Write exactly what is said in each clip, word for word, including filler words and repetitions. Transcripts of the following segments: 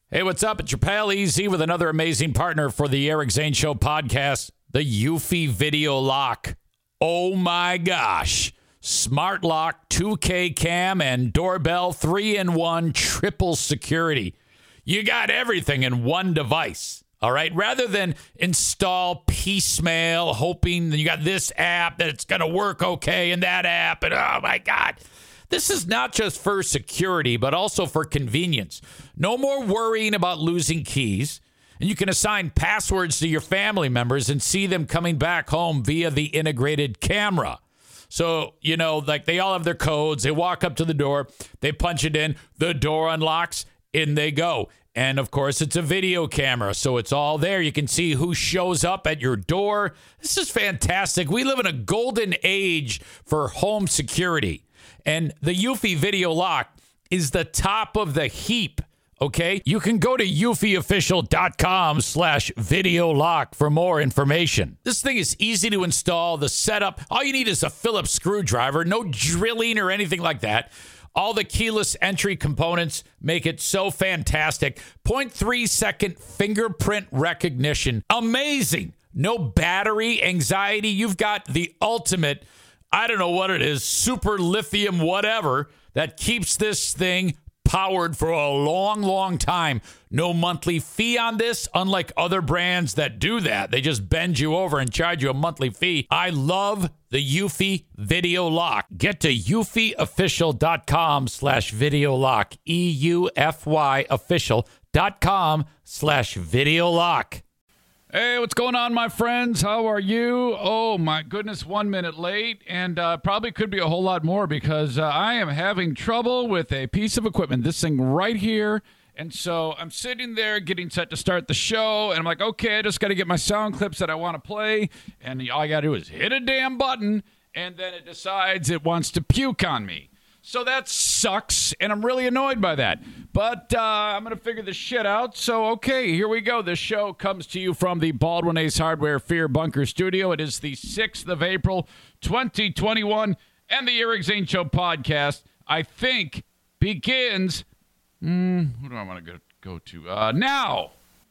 Hey, what's up? It's your pal Easy with another amazing partner for the Eric Zane Show podcast, the Eufy Video Lock. Oh my gosh. Smart lock, two K cam, and doorbell, three in one, triple security. You got everything in one device, all right? Rather than install piecemeal, hoping that you got this app, that it's going to work okay, and that app, and oh my God. This is not just for security, but also for convenience. No more worrying about losing keys. And you can assign passwords to your family members and see them coming back home via the integrated camera. So, you know, like they all have their codes. They walk up to the door. They punch it in. The door unlocks. In they go. And, of course, it's a video camera, so it's all there. You can see who shows up at your door. This is fantastic. We live in a golden age for home security. And the Eufy Video Lock is the top of the heap, okay? You can go to eufyofficial.com slash video lock for more information. This thing is easy to install. The setup, all you need is a Phillips screwdriver, no drilling or anything like that. All the keyless entry components make it so fantastic. zero point three second fingerprint recognition. Amazing. No battery anxiety. You've got the ultimate, I don't know what it is, super lithium whatever that keeps this thing powered for a long, long time. No monthly fee on this, unlike other brands that do that. They just bend you over and charge you a monthly fee. I love the Eufy Video Lock. Get to eufyofficial.com slash video lock. E U F Y official.com slash video lock. Hey, what's going on, my friends? How are you? Oh, my goodness, one minute late, and uh, probably could be a whole lot more because uh, I am having trouble with a piece of equipment, this thing right here. And so I'm sitting there getting set to start the show, and I'm like, okay, I just got to get my sound clips that I want to play, and all I got to do is hit a damn button, and then it decides it wants to puke on me. So that sucks, and I'm really annoyed by that. But uh, I'm going to figure this shit out. So, okay, here we go. This show comes to you from the Baldwin Ace Hardware Fear Bunker Studio. It is the sixth of April, twenty twenty-one, and the Eric Zane Show podcast, I think, begins... Mm, who do I want to go, go to? Uh, now!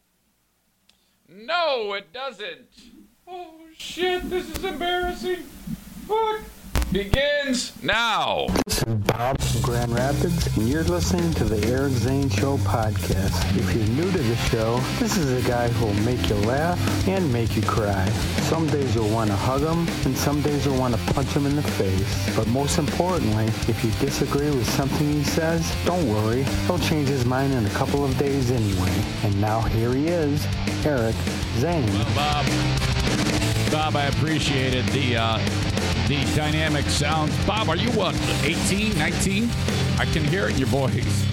No, it doesn't. Oh, shit, this is embarrassing. Fuck. Begins now. This is Bob from Grand Rapids, and you're listening to the Eric Zane Show podcast. If you're new to the show, this is a guy who will make you laugh and make you cry. Some days you'll want to hug him, and some days you'll want to punch him in the face. But most importantly, if you disagree with something he says, don't worry. He'll change his mind in a couple of days anyway. And now here he is, Eric Zane. Well, Bob, Bob, I appreciate it. The, uh... The dynamic sounds. Bob, are you what, eighteen, nineteen? I can hear it in your voice.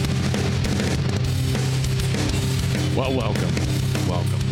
Well, welcome. Welcome.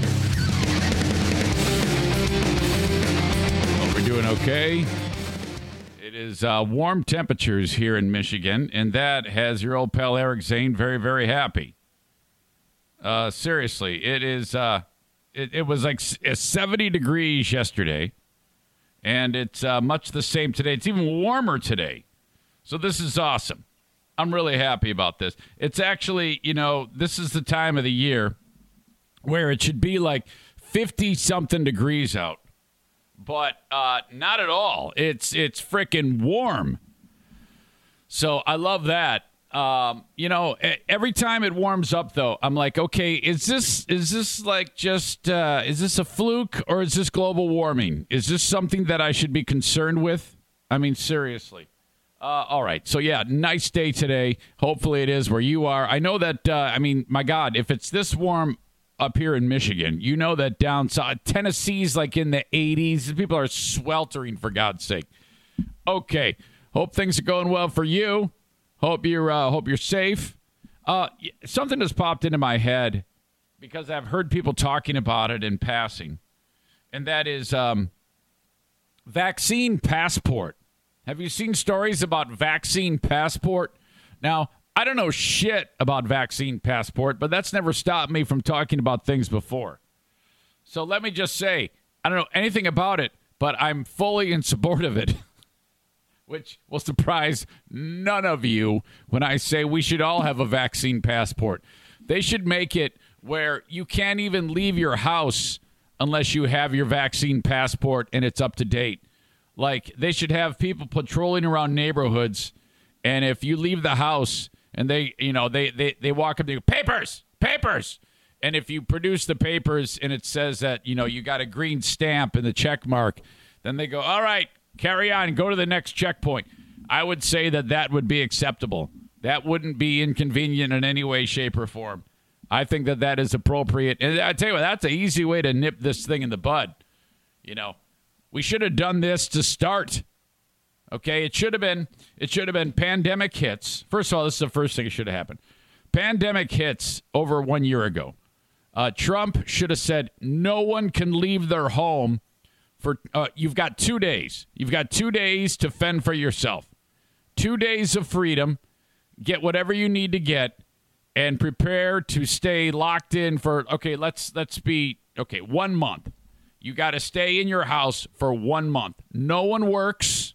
Well, we're doing okay. It is uh, warm temperatures here in Michigan, and that has your old pal Eric Zane very, very happy. Uh, seriously, it is. Uh, it, it was like seventy degrees yesterday. And it's uh, much the same today. It's even warmer today. So this is awesome. I'm really happy about this. It's actually, you know, this is the time of the year where it should be like fifty-something degrees out. But uh, not at all. It's it's freaking warm. So I love that. Um, you know, every time it warms up, though, I'm like, okay, is this is this like just uh, is this a fluke or is this global warming? Is this something that I should be concerned with? I mean, seriously. Uh, all right. So, yeah, nice day today. Hopefully it is where you are. I know that, uh, I mean, my God, if it's this warm up here in Michigan, you know that down south, Tennessee's like in the eighties. People are sweltering, for God's sake. Okay. Hope things are going well for you. Hope you're uh, hope you're safe. Uh, something has popped into my head because I've heard people talking about it in passing, and that is um, vaccine passport. Have you seen stories about vaccine passport? Now, I don't know shit about vaccine passport, but that's never stopped me from talking about things before. So let me just say, I don't know anything about it, but I'm fully in support of it. Which will surprise none of you when I say we should all have a vaccine passport. They should make it where you can't even leave your house unless you have your vaccine passport and it's up to date. Like, they should have people patrolling around neighborhoods, and if you leave the house and they, you know, they, they, they walk up to you, papers, papers. And if you produce the papers and it says that, you know, you got a green stamp and the check mark, then they go, all right, carry on, go to the next checkpoint. I would say that that would be acceptable. That wouldn't be inconvenient in any way, shape, or form. I think that that is appropriate. And I tell you what, that's an easy way to nip this thing in the bud. You know, we should have done this to start. Okay, it should have been, it should have been pandemic hits. First of all, this is the first thing that should have happened. Pandemic hits over one year ago. Uh, Trump should have said, no one can leave their home for, uh, you've got two days. You've got two days to fend for yourself. Two days of freedom. Get whatever you need to get and prepare to stay locked in for, okay, let's, let's be, okay, one month. You got to stay in your house for one month. No one works.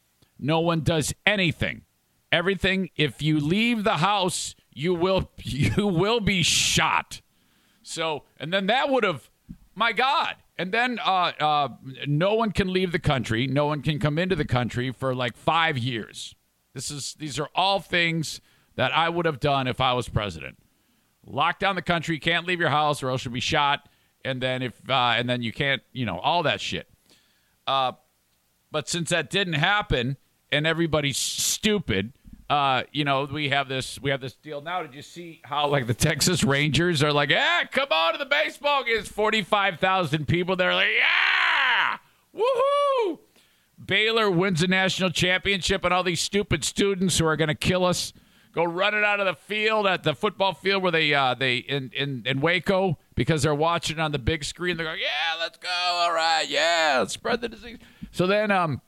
No one does anything. Everything, if you leave the house, you will, you will be shot. So, and then that would have, my God. And then uh, uh, no one can leave the country. No one can come into the country for like five years. This is, these are all things that I would have done if I was president. Lock down the country, can't leave your house or else you'll be shot. And then if, uh, and then you can't, you know, all that shit. Uh, but since that didn't happen and everybody's stupid, Uh, you know, we have this we have this deal now. Did you see how, like, the Texas Rangers are like, yeah, come on to the baseball game? It's forty-five thousand people. They're like, yeah, woohoo! Baylor wins the national championship, and all these stupid students who are going to kill us go running out of the field at the football field where they, uh, they in, in, in Waco, because they're watching on the big screen. They're going, yeah, let's go. All right, yeah, let's spread the disease. So then, um,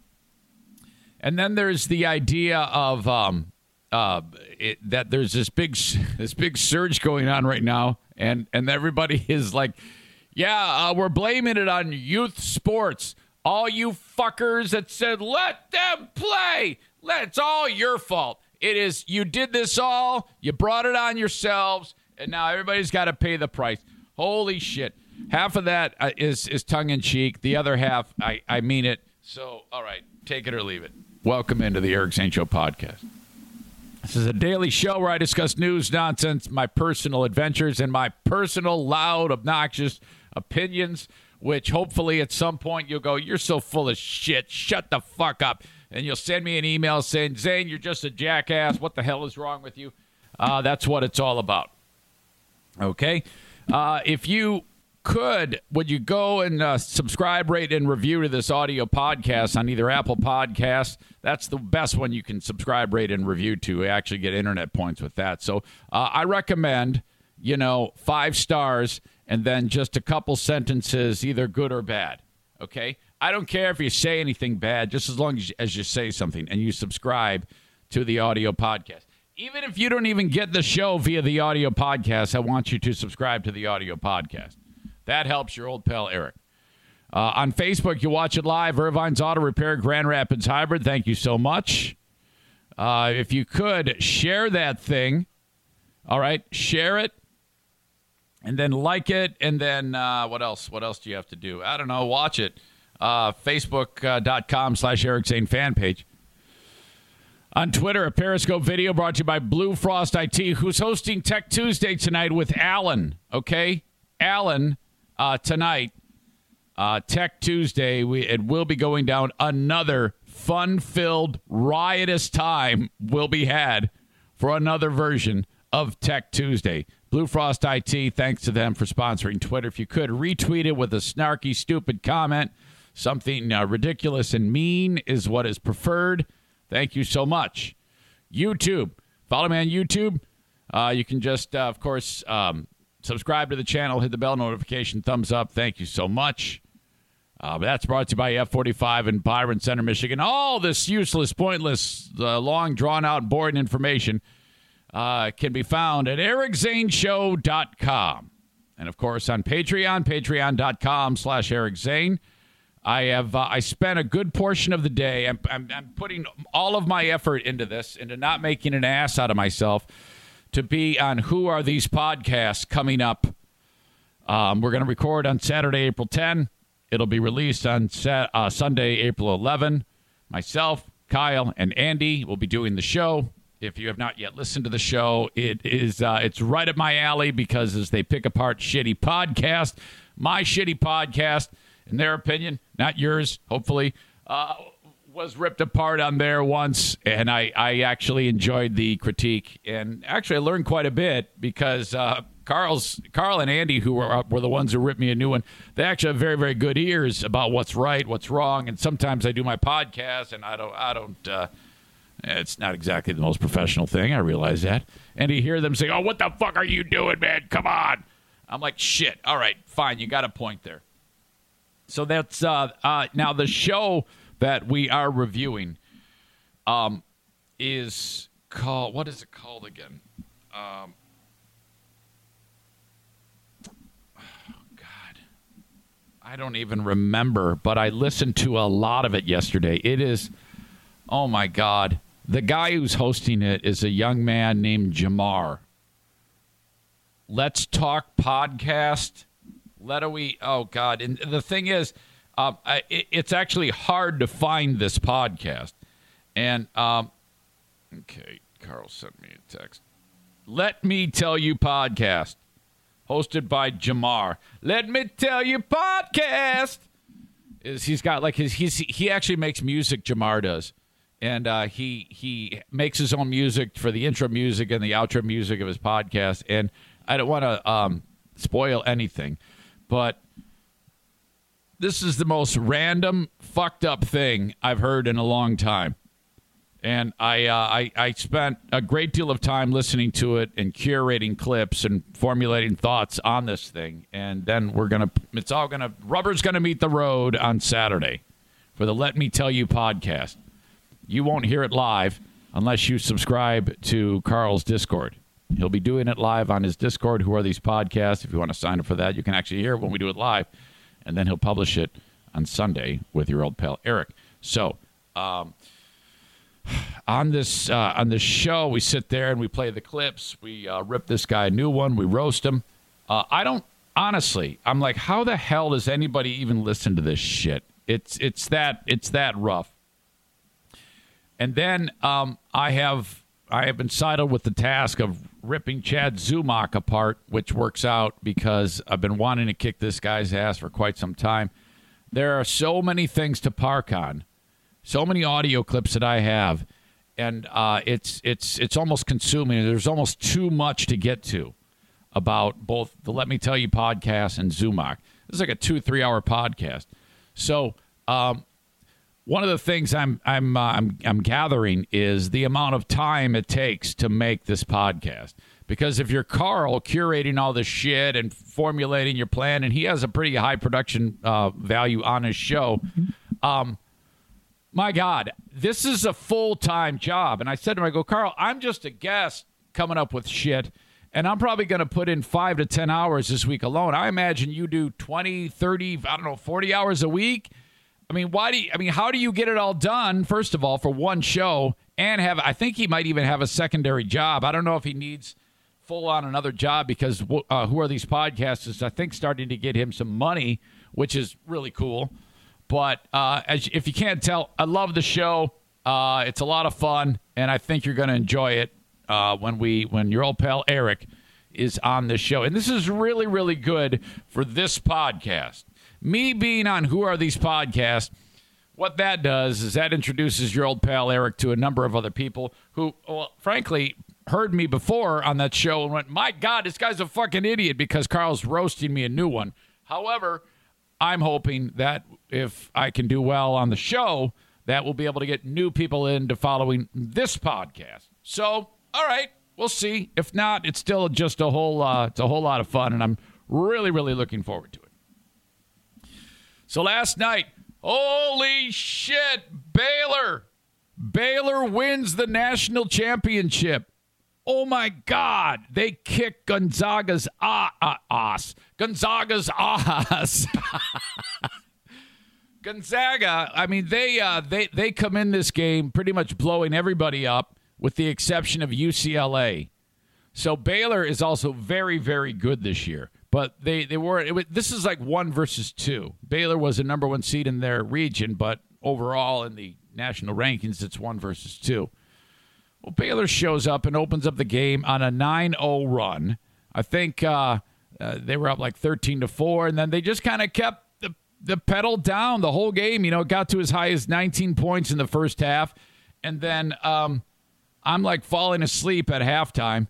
and then there's the idea of um, uh, it, that there's this big this big surge going on right now, and, and everybody is like, yeah, uh, we're blaming it on youth sports. All you fuckers that said, let them play, let, it's all your fault. It is, you did this all, you brought it on yourselves, and now everybody's got to pay the price. Holy shit. Half of that uh, is, is tongue-in-cheek. The other half, I, I mean it. So, all right, take it or leave it. Welcome into the Eric Zane Show podcast. This is a daily show where I discuss news, nonsense, my personal adventures, and my personal, loud, obnoxious opinions, which hopefully at some point you'll go, you're so full of shit, shut the fuck up. And you'll send me an email saying, Zane, you're just a jackass. What the hell is wrong with you? Uh, that's what it's all about. Okay? Uh, if you could, would you go and uh, subscribe, rate, and review to this audio podcast on either Apple Podcasts? That's the best one you can subscribe, rate, and review to. Actually get internet points with that. So uh, I recommend, you know, five stars and then just a couple sentences, either good or bad. Okay? I don't care if you say anything bad, just as long as you, as you say something and you subscribe to the audio podcast. Even if you don't even get the show via the audio podcast, I want you to subscribe to the audio podcast. That helps your old pal Eric. Uh, on Facebook, you watch it live. Irvine's Auto Repair, Grand Rapids Hybrid. Thank you so much. Uh, if you could, share that thing. All right, share it. And then like it. And then uh, what else? What else do you have to do? I don't know. Watch it. Uh, Facebook.com slash Eric Zane fan page. On Twitter, a Periscope video brought to you by Blue Frost I T, who's hosting Tech Tuesday tonight with Alan. Okay? Alan, uh, tonight, uh, Tech Tuesday, we, it will be going down. Another fun-filled, riotous time will be had for another version of Tech Tuesday. Blue Frost I T, thanks to them for sponsoring Twitter. If you could, retweet it with a snarky, stupid comment. Something uh, ridiculous and mean is what is preferred. Thank you so much. YouTube. Follow me on YouTube. Uh, you can just, uh, of course, um, subscribe to the channel, hit the bell notification, thumbs up. Thank you so much. Uh, but that's brought to you by F forty-five in Byron Center, Michigan. All this useless, pointless, uh, long, drawn-out, boring information uh, can be found at eric zane show dot com. And, of course, on Patreon, patreon.com slash Eric Zane. I have uh, I spent a good portion of the day. I'm, I'm, I'm putting all of my effort into this, into not making an ass out of myself, to be on Who Are These Podcasts coming up. Um, we're going to record on Saturday, April tenth. It'll be released on Sat- uh, Sunday, April eleventh. Myself, Kyle, and Andy will be doing the show. If you have not yet listened to the show, it is uh, it's right up my alley because as they pick apart shitty podcast, my shitty podcast, in their opinion, not yours, hopefully, uh, was ripped apart on there once, and I, I actually enjoyed the critique, and actually I learned quite a bit because uh, Carl's Carl and Andy, who were were the ones who ripped me a new one, they actually have very very good ears about what's right, what's wrong, and sometimes I do my podcast and I don't I don't. Uh, It's not exactly the most professional thing. I realize that. And you hear them say, oh, what the fuck are you doing, man? Come on. I'm like, shit. All right, fine. You got a point there. So that's uh, uh, now the show that we are reviewing um, is called, what is it called again? Um, oh, God. I don't even remember, but I listened to a lot of it yesterday. It is, oh, my God. The guy who's hosting it is a young man named Jamar. Let's Talk Podcast. Let we? Oh, God. And the thing is, uh, I, it, it's actually hard to find this podcast. And, um, okay, Carl sent me a text. Let Me Tell You Podcast, hosted by Jamar. Let me tell you podcast. Is he's got like his, he's, he actually makes music, Jamar does. And uh, he he makes his own music for the intro music and the outro music of his podcast. And I don't want to um, spoil anything, but this is the most random, fucked up thing I've heard in a long time. And I, uh, I I spent a great deal of time listening to it and curating clips and formulating thoughts on this thing. And then we're gonna, it's all gonna, rubber's gonna meet the road on Saturday for the Let Me Tell You podcast. You won't hear it live unless you subscribe to Carl's Discord. He'll be doing it live on his Discord. Who Are These Podcasts? If you want to sign up for that, you can actually hear it when we do it live. And then he'll publish it on Sunday with your old pal, Eric. So um, on this uh, on this show, we sit there and we play the clips. We uh, rip this guy a new one. We roast him. Uh, I don't, honestly, I'm like, how the hell does anybody even listen to this shit? It's, it's, that, it's that rough. And then um, I have I have been saddled with the task of ripping Chad Zumock apart, which works out because I've been wanting to kick this guy's ass for quite some time. There are so many things to park on, so many audio clips that I have, and uh, it's it's it's almost consuming. There's almost too much to get to about both the Let Me Tell You podcast and Zumock. This is like a two three hour podcast, so. Um, One of the things I'm I'm uh, I'm I'm gathering is the amount of time it takes to make this podcast. Because if you're Carl curating all this shit and formulating your plan, and he has a pretty high production uh, value on his show, um, my God, this is a full-time job. And I said to him, I go, Carl, I'm just a guest coming up with shit, and I'm probably going to put in five to ten hours this week alone. I imagine you do twenty, thirty, I don't know, forty hours a week. I mean, why do you, I mean, how do you get it all done, first of all, for one show, and have, I think he might even have a secondary job. I don't know if he needs full on another job because uh, Who Are These Podcasts is, I think, starting to get him some money, which is really cool. But uh, as if you can't tell, I love the show. Uh, it's a lot of fun, and I think you're going to enjoy it uh, when we, when your old pal Eric is on this show. And this is really, really good for this podcast. Me being on Who Are These Podcasts, what that does is that introduces your old pal Eric to a number of other people who, well, frankly, heard me before on that show and went, my God, this guy's a fucking idiot because Carl's roasting me a new one. However, I'm hoping that if I can do well on the show, that we'll be able to get new people into following this podcast. So, all right, we'll see. If not, it's still just a whole, uh, it's a whole lot of fun, and I'm really, really looking forward to it. So last night, holy shit, Baylor. Baylor wins the national championship. Oh, my God. They kick Gonzaga's ah, ah, ass. Gonzaga's ass. Gonzaga, I mean, they, uh, they, they come in this game pretty much blowing everybody up with the exception of U C L A. So Baylor is also very, very good this year. But they, they were it was, this is like one versus two. Baylor was a number one seed in their region, but overall in the national rankings, it's one versus two. Well, Baylor shows up and opens up the game on a nine oh run. I think uh, uh, they were up like thirteen to four, and then they just kind of kept the, the pedal down the whole game. You know, it got to as high as nineteen points in the first half, and then um, I'm like falling asleep at halftime.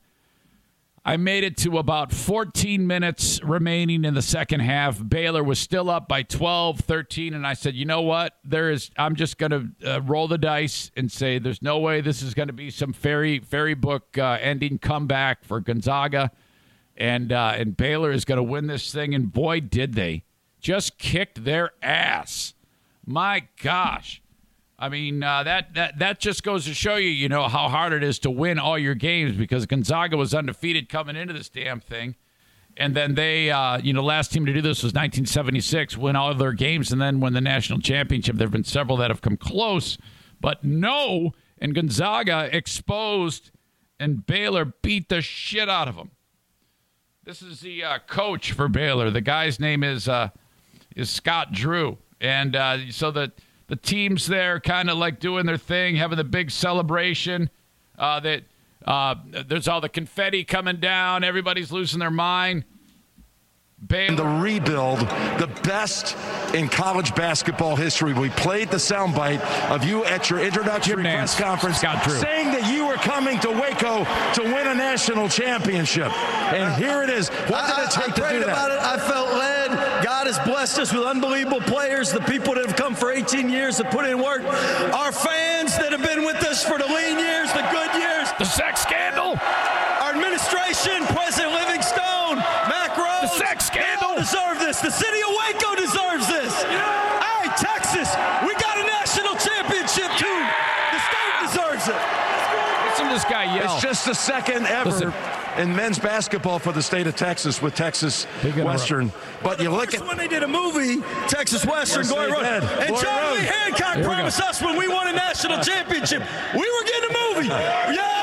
I made it to about fourteen minutes remaining in the second half. Baylor was still up by twelve, thirteen, and I said, you know what? There is. I'm just going to uh, roll the dice and say there's no way this is going to be some fairy fairy book uh, ending comeback for Gonzaga, and uh, and Baylor is going to win this thing. And boy, did they! Just kicked their ass. My gosh. I mean, uh, that, that that just goes to show you, you know, how hard it is to win all your games, because Gonzaga was undefeated coming into this damn thing. And then they, uh, you know, last team to do this was nineteen seventy-six, win all of their games, and then win the national championship. There have been several that have come close. But no, and Gonzaga exposed, and Baylor beat the shit out of them. This is the uh, coach for Baylor. The guy's name is, uh, is Scott Drew. And uh, so the... The team's there kind of like doing their thing, having the big celebration. Uh, that uh, there's all the confetti coming down. Everybody's losing their mind. Baylor. The rebuild, the best in college basketball history. We played the soundbite of you at your introductory press conference saying that you were coming to Waco to win a national championship. And here it is. What did it take I, I to do that? About it. I felt led. God has blessed us with unbelievable players, the people that have come for eighteen years to put in work, our fans that have been with us for the lean years, the good years. The sex scandal. Our administration, President Livingstone, Mac Rose. The sex scandal. They all deserve this. The city of Waco deserves this. Yeah. Hey, Texas, we got a national championship too. The state deserves it. Listen to this guy yell. It's just the second ever Listen. in men's basketball for the state of Texas with Texas Western. But you look at when they did a movie, Texas Western, Yes, Glory they Road, did. and Glory John Lee Road. Hancock Here we promised go. us when we won a national championship, we were getting a movie. Yeah.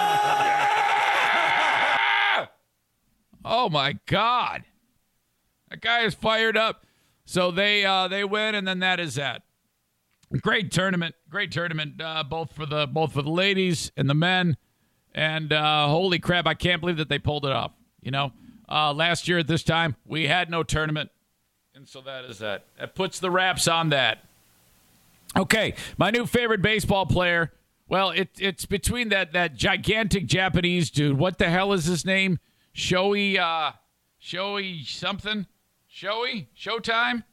Oh my God, that guy is fired up. So they uh, they win, and then that is that. Great tournament, great tournament, uh, both for the both for the ladies and the men. And uh, holy crap, I can't believe that they pulled it off. You know, uh, last year at this time we had no tournament, and so that is that. That puts the wraps on that. Okay, my new favorite baseball player. Well, it, it's between that that gigantic Japanese dude. What the hell is his name? Shohei, uh, Shohei something? Shohei? Showtime?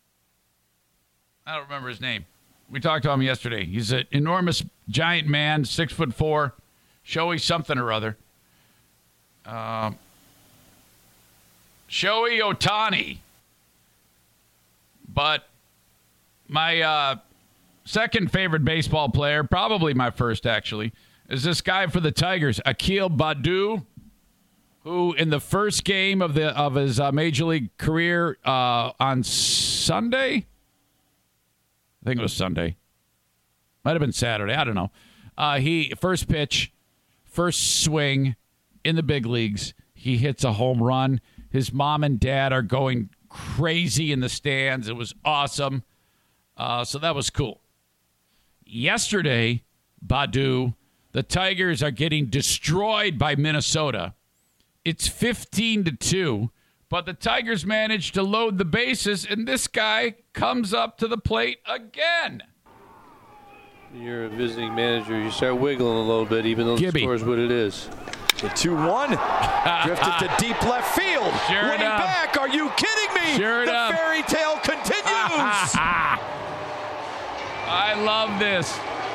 I don't remember his name. We talked to him yesterday. He's an enormous giant man, six foot four. Shohei something or other. Uh, Shohei Ohtani. But my uh, second favorite baseball player, probably my first actually, is this guy for the Tigers, Akil Baddoo, who in the first game of the of his uh, major league career uh, on Sunday, I think it was Sunday, might have been Saturday, I don't know. Uh, he first pitch, first swing in the big leagues, he hits a home run. His mom and dad are going crazy in the stands. It was awesome. Uh, so that was cool. Yesterday, Baddoo, the Tigers are getting destroyed by Minnesota. It's fifteen to two, but the Tigers managed to load the bases, and this guy comes up to the plate again. You're a visiting manager. You start wiggling a little bit, even though Gibby. the score is what it is. The two one. Drifted to deep left field. Sure Winning enough. back. Are you kidding me? Sure the enough. fairy tale continues. I love this.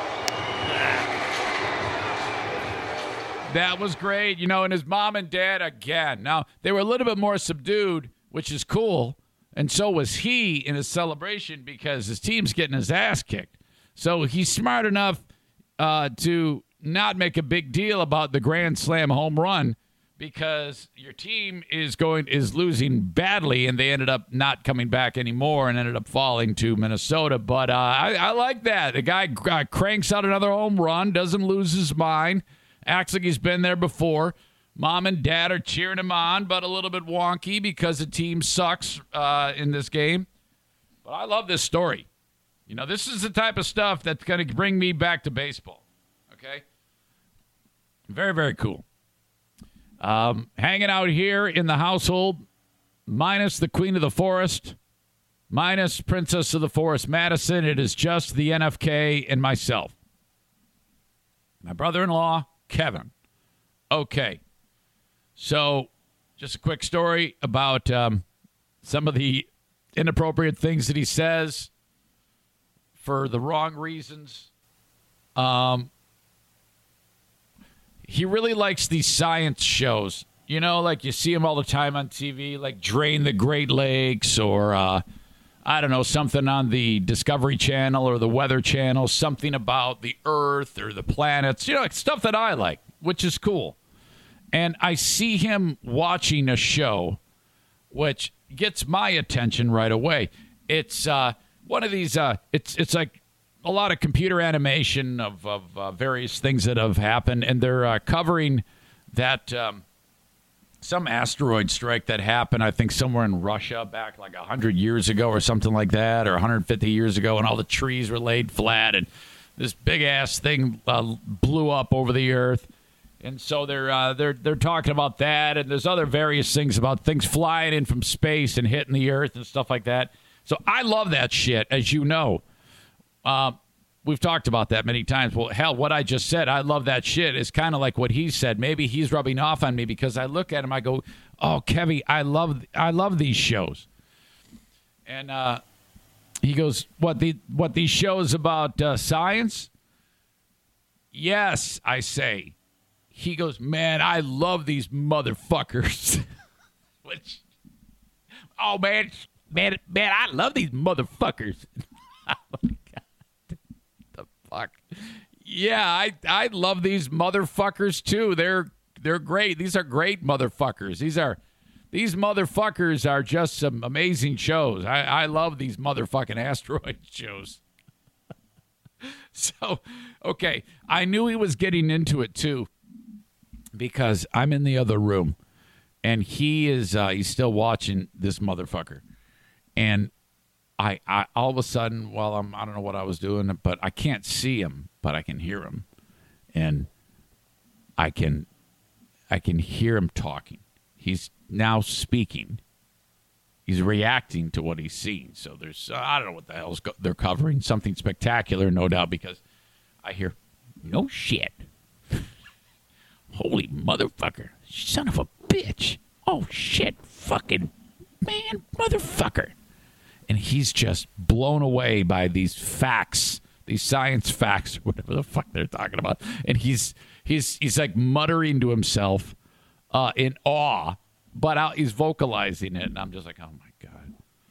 That was great. You know, and his mom and dad, again. Now, they were a little bit more subdued, which is cool. And so was he in his celebration because his team's getting his ass kicked. So he's smart enough uh, to not make a big deal about the grand slam home run because your team is going is losing badly, and they ended up not coming back anymore and ended up falling to Minnesota. But uh, I, I like that. The guy uh, cranks out another home run, doesn't lose his mind, acts like he's been there before. Mom and dad are cheering him on, but a little bit wonky because the team sucks uh, in this game. But I love this story. You know, this is the type of stuff that's going to bring me back to baseball. Okay? Very, very cool. Um, hanging out here in the household, minus the Queen of the Forest, minus Princess of the Forest, Madison. It is just the N F K and myself. My brother-in-law, Kevin. Okay. So, just a quick story about um, some of the inappropriate things that he says for the wrong reasons. Um, he really likes these science shows. You know, like you see him all the time on T V, like Drain the Great Lakes or, uh, I don't know, something on the Discovery Channel or the Weather Channel, something about the Earth or the planets, you know, like stuff that I like, which is cool. And I see him watching a show, which gets my attention right away. It's uh, one of these, uh, it's it's like a lot of computer animation of, of uh, various things that have happened, and they're uh, covering that um, some asteroid strike that happened, I think, somewhere in Russia back like one hundred years ago or something like that, or one hundred fifty years ago, and all the trees were laid flat, and this big-ass thing uh, blew up over the Earth. And so they're uh, they're they're talking about that, and there's other various things about things flying in from space and hitting the Earth and stuff like that. So I love that shit, as you know. Uh, we've talked about that many times. Well, hell, what I just said, I love that shit, is kind of like what he said. Maybe he's rubbing off on me because I look at him, I go, "Oh, Kevy, I love I love these shows." And uh, he goes, "What the what these shows about uh, science?" Yes, I say. He goes, "Man, I love these motherfuckers." Which, oh, man, man, man, I love these motherfuckers. Oh, God. The fuck? Yeah, I I love these motherfuckers, too. They're they're great. These are great motherfuckers. These are, these motherfuckers are just some amazing shows. I, I love these motherfucking asteroid shows. So, okay, I knew he was getting into it, too. Because I'm in the other room, and he is uh, he's still watching this motherfucker, and I, I all of a sudden, well, I'm I don't know what I was doing, but I can't see him, but I can hear him, and I can I can hear him talking. He's now speaking. He's reacting to what he's seeing. So there's uh, I don't know what the hell's go- they're covering, something spectacular, no doubt, because I hear no shit. Holy motherfucker. Son of a bitch. Oh, shit. Fucking man, motherfucker. And he's just blown away by these facts, these science facts, whatever the fuck they're talking about. And he's he's he's like muttering to himself uh, in awe, but out, he's vocalizing it. And I'm just like, oh, my God.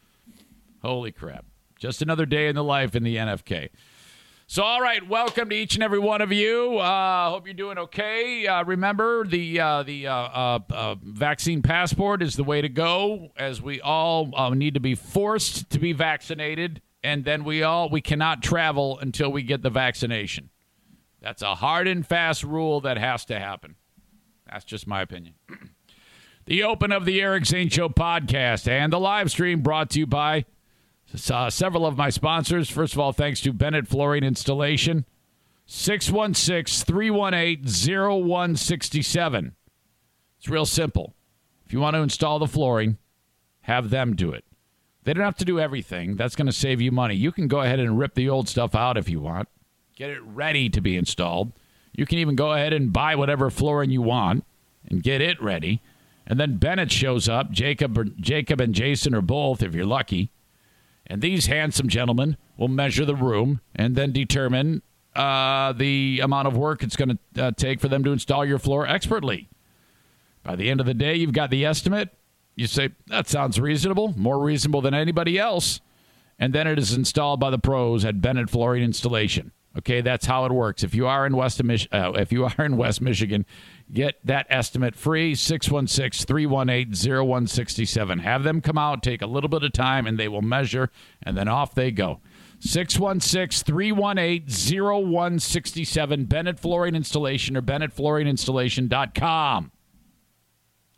Holy crap. Just another day in the life in the N F K. So, all right, welcome to each and every one of you. I uh, hope you're doing okay. Uh, remember, the uh, the uh, uh, uh, vaccine passport is the way to go, as we all uh, need to be forced to be vaccinated, and then we all we cannot travel until we get the vaccination. That's a hard and fast rule that has to happen. That's just my opinion. The open of the Eric Zane Show podcast and the live stream brought to you by Uh, several of my sponsors. First of all, thanks to Bennett Flooring Installation. six one six, three one eight, zero one six seven. It's real simple. If you want to install the flooring, have them do it. They don't have to do everything. That's going to save you money. You can go ahead and rip the old stuff out if you want. Get it ready to be installed. You can even go ahead and buy whatever flooring you want and get it ready. And then Bennett shows up. Jacob, or, Jacob and Jason, or both, if you're lucky. And these handsome gentlemen will measure the room and then determine uh, the amount of work it's going to uh, take for them to install your floor expertly. By the end of the day, you've got the estimate. You say, that sounds reasonable, more reasonable than anybody else. And then it is installed by the pros at Bennett Flooring Installation. Okay, that's how it works. If you are in West, uh, if you are in West Michigan, get that estimate free, six one six, three one eight, zero one six seven. Have them come out, take a little bit of time, and they will measure, and then off they go. six one six, three one eight, zero one six seven, Bennett Flooring Installation or Bennett Flooring Installation dot com.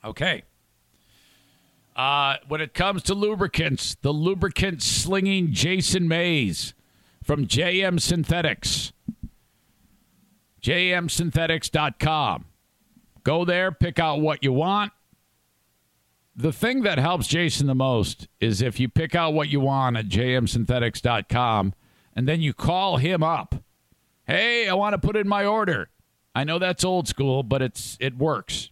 Okay. Uh, when it comes to lubricants, the lubricant slinging Jason Mays from J M Synthetics. J M synthetics dot com. Go there, pick out what you want. The thing that helps Jason the most is if you pick out what you want at J M synthetics dot com and then you call him up. Hey, I want to put in my order. I know that's old school, but it's it works.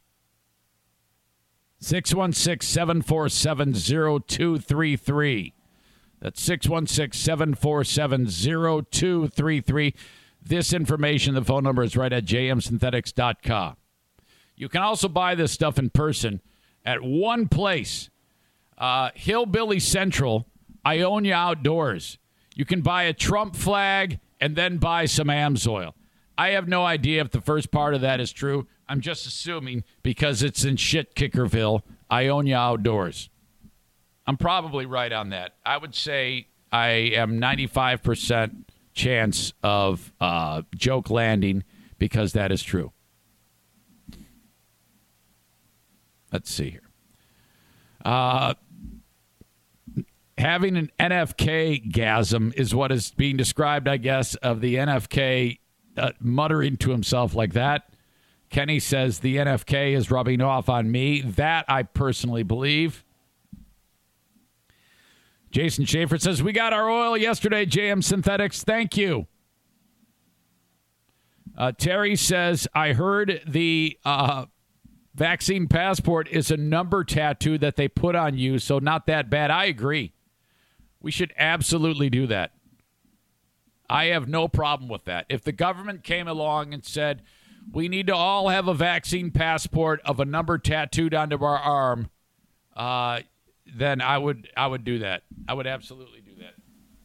six one six, seven four seven, zero two three three. That's six one six, seven four seven, zero two three three. This information, the phone number is right at J M synthetics dot com. You can also buy this stuff in person at one place, uh, Hillbilly Central, Ionia Outdoors. You can buy a Trump flag and then buy some AMSOIL. I have no idea if the first part of that is true. I'm just assuming because it's in shit Kickerville, Ionia Outdoors. I'm probably right on that. I would say I am ninety-five percent chance of uh, joke landing because that is true. Let's see here. Uh, having an N F K-gasm is what is being described, I guess, of the N F K uh, muttering to himself like that. Kenny says the N F K is rubbing off on me. That I personally believe. Jason Schaefer says, we got our oil yesterday, J M Synthetics. Thank you. Uh, Terry says, I heard the uh, vaccine passport is a number tattoo that they put on you, so not that bad. I agree. We should absolutely do that. I have no problem with that. If the government came along and said, we need to all have a vaccine passport of a number tattooed onto our arm, uh, then I would I would do that. I would absolutely do that.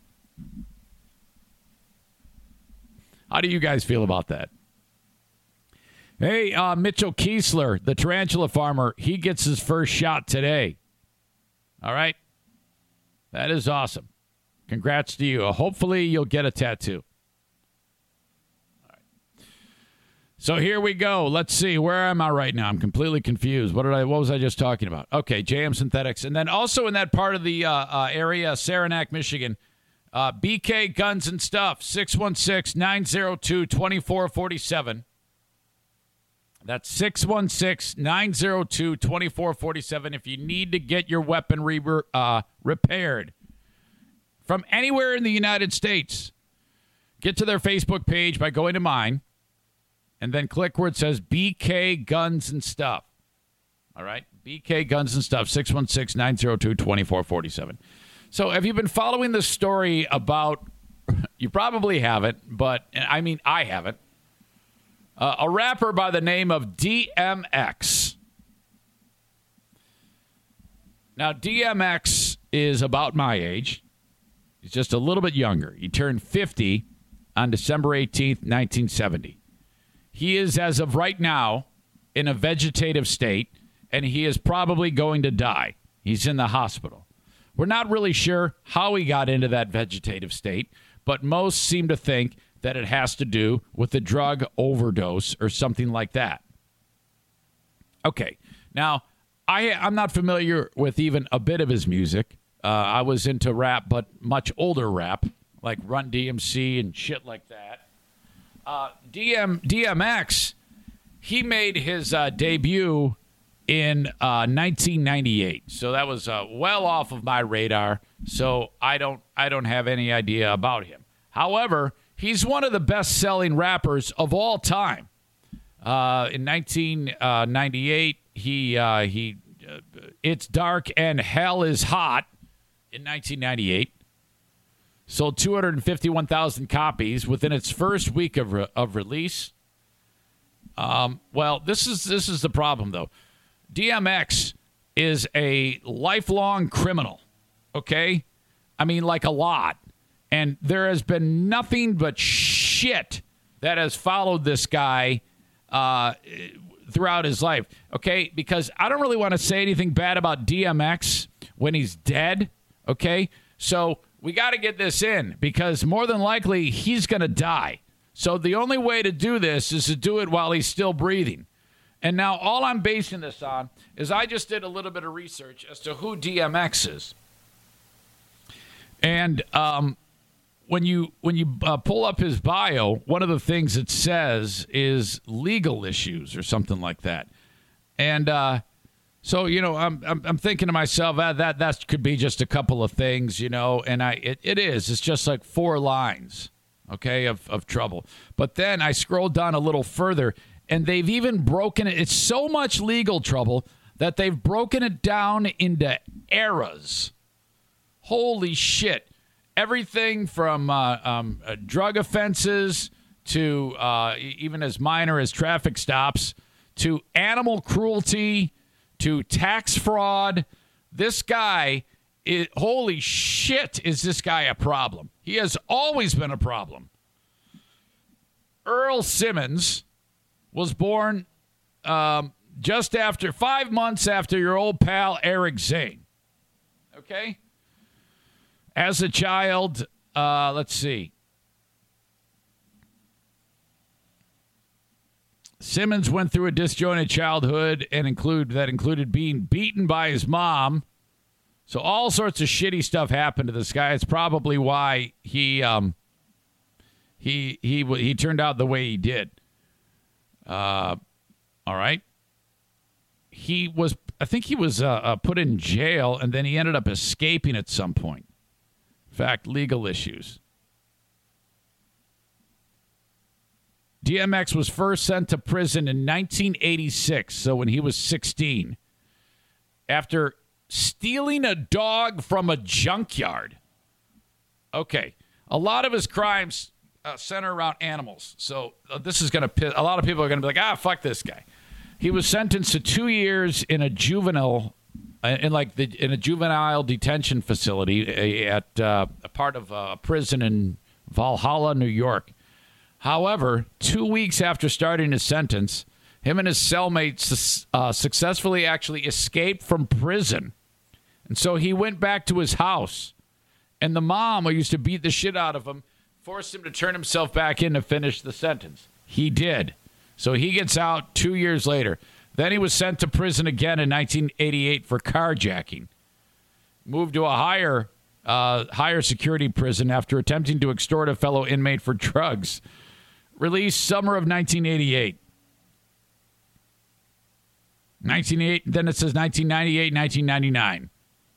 How do you guys feel about that? Hey, uh, Mitchell Kiesler, the tarantula farmer, he gets his first shot today. All right? That is awesome. Congrats to you. Hopefully you'll get a tattoo. All right. So here we go. Let's see. Where am I right now? I'm completely confused. What did I? What was I just talking about? Okay, J M Synthetics. And then also in that part of the uh, uh, area, Saranac, Michigan, uh, B K Guns and Stuff, six one six, nine zero two, two four four seven. That's six one six, nine zero two, two four four seven if you need to get your weapon re- uh, repaired from anywhere in the United States. Get to their Facebook page by going to mine and then click where it says B K Guns and Stuff. All right? B K Guns and Stuff, six one six, nine zero two, two four four seven. So have you been following this story about, you probably haven't, but I mean, I haven't. Uh, a rapper by the name of D M X. Now, D M X is about my age. He's just a little bit younger. He turned fifty on December eighteenth, nineteen seventy. He is, as of right now, in a vegetative state, and he is probably going to die. He's in the hospital. We're not really sure how he got into that vegetative state, but most seem to think that it has to do with a drug overdose or something like that. Okay, now, I, I'm not familiar with even a bit of his music. Uh, I was into rap, but much older rap, like Run D M C and shit like that. Uh, D M, D M X, he made his uh, debut in uh, nineteen ninety-eight, so that was uh, well off of my radar, so I don't, I don't have any idea about him. However, he's one of the best-selling rappers of all time. Uh, in nineteen ninety-eight, he uh, he uh, It's Dark and Hell is Hot in nineteen ninety-eight sold two hundred fifty-one thousand copies within its first week of re- of release. Um, well, this is this is the problem though. D M X is a lifelong criminal. Okay, I mean like a lot. And there has been nothing but shit that has followed this guy uh, throughout his life, okay? Because I don't really want to say anything bad about D M X when he's dead, okay? So we got to get this in because more than likely he's going to die. So the only way to do this is to do it while he's still breathing. And now all I'm basing this on is I just did a little bit of research as to who D M X is. And um, when you when you uh, pull up his bio, one of the things it says is legal issues or something like that. And uh, so, you know, I'm, I'm I'm thinking to myself, ah, that that could be just a couple of things, you know, and I it, it is. It's just like four lines, okay, of, of trouble. But then I scrolled down a little further, and they've even broken it. It's so much legal trouble that they've broken it down into eras. Holy shit. Everything from uh, um, uh, drug offenses to uh, even as minor as traffic stops to animal cruelty to tax fraud. This guy, is, holy shit, is this guy a problem? He has always been a problem. Earl Simmons was born um, just after, five months after your old pal Eric Zane. Okay? As a child, uh, let's see. Simmons went through a disjointed childhood and include that included being beaten by his mom. So all sorts of shitty stuff happened to this guy. It's probably why he um, he he he turned out the way he did. Uh, all right. He was, I think he was uh, uh, put in jail, and then he ended up escaping at some point. In fact, legal issues. D M X was first sent to prison in nineteen eighty-six, so when he was sixteen, after stealing a dog from a junkyard. Okay, a lot of his crimes uh, center around animals, so uh, this is going to piss. A lot of people are going to be like, ah, fuck this guy. He was sentenced to two years in a juvenile, uh, in like the in a juvenile detention facility at uh, a part of a prison in Valhalla, New York. However, two weeks after starting his sentence, him and his cellmates uh, successfully actually escaped from prison. And so he went back to his house. And the mom, who used to beat the shit out of him, forced him to turn himself back in to finish the sentence. He did. So he gets out two years later. Then he was sent to prison again in nineteen eighty-eight for carjacking. Moved to a higher, uh, higher security prison after attempting to extort a fellow inmate for drugs. Released summer of nineteen eighty-eight. nineteen eighty-eight, then it says nineteen ninety-eight, nineteen ninety-nine.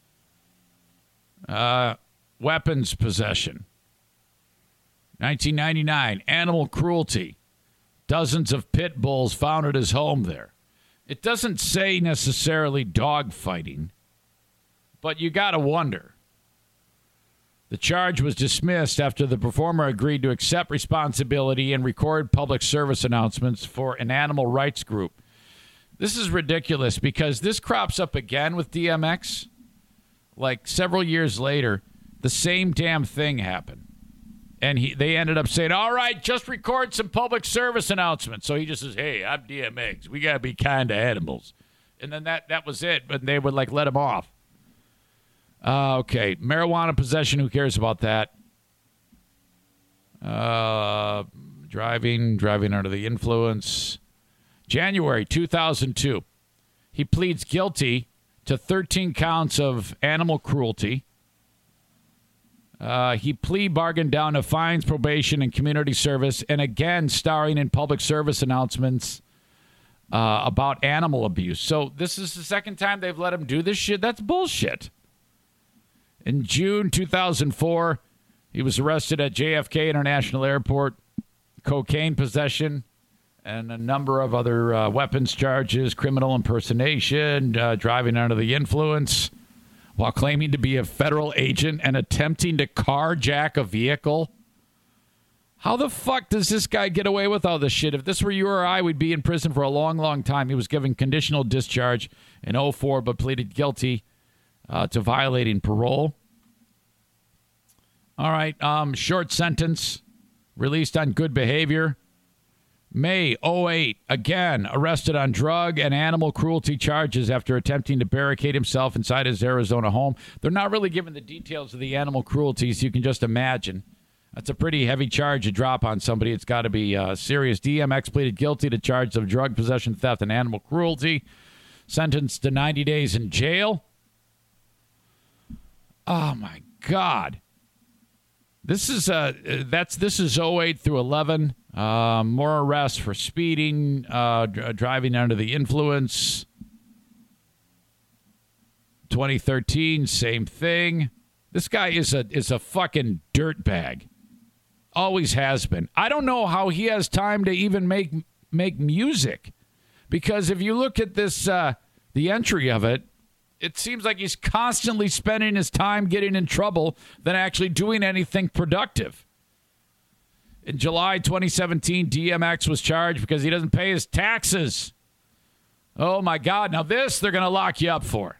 Uh, weapons possession. nineteen ninety-nine, animal cruelty. Dozens of pit bulls found at his home there. It doesn't say necessarily dog fighting, but you got to wonder. The charge was dismissed after the performer agreed to accept responsibility and record public service announcements for an animal rights group. This is ridiculous because this crops up again with D M X. Like several years later, the same damn thing happened. And he, they ended up saying, all right, just record some public service announcements. So he just says, hey, I'm D M X. We got to be kind to animals. And then that, that was it. But they would like let him off. Uh, okay, marijuana possession, who cares about that? Uh, driving, driving under the influence. January two thousand two, he pleads guilty to thirteen counts of animal cruelty. Uh, he plea bargained down to fines, probation, and community service, and again starring in public service announcements uh, about animal abuse. So this is the second time they've let him do this shit? That's bullshit. In June two thousand four, he was arrested at J F K International Airport, cocaine possession, and a number of other uh, weapons charges, criminal impersonation, uh, driving under the influence, while claiming to be a federal agent and attempting to carjack a vehicle. How the fuck does this guy get away with all this shit? If this were you or I, we'd be in prison for a long, long time. He was given conditional discharge in oh four, but pleaded guilty Uh, to violating parole. All right, um, short sentence, released on good behavior. May oh eight, again, arrested on drug and animal cruelty charges after attempting to barricade himself inside his Arizona home. They're not really giving the details of the animal cruelties. You can just imagine. That's a pretty heavy charge to drop on somebody. It's got to be uh, serious. D M X pleaded guilty to charges of drug possession, theft, and animal cruelty. Sentenced to ninety days in jail. Oh, my God. This is uh, that's this is oh eight through eleven. Uh, more arrests for speeding, uh, dr- driving under the influence. twenty thirteen, same thing. This guy is a is a fucking dirtbag. Always has been. I don't know how he has time to even make make music, because if you look at this, uh, the entry of it, it seems like he's constantly spending his time getting in trouble than actually doing anything productive. In July twenty seventeen, D M X was charged because he doesn't pay his taxes. Oh, my God. Now this, they're going to lock you up for.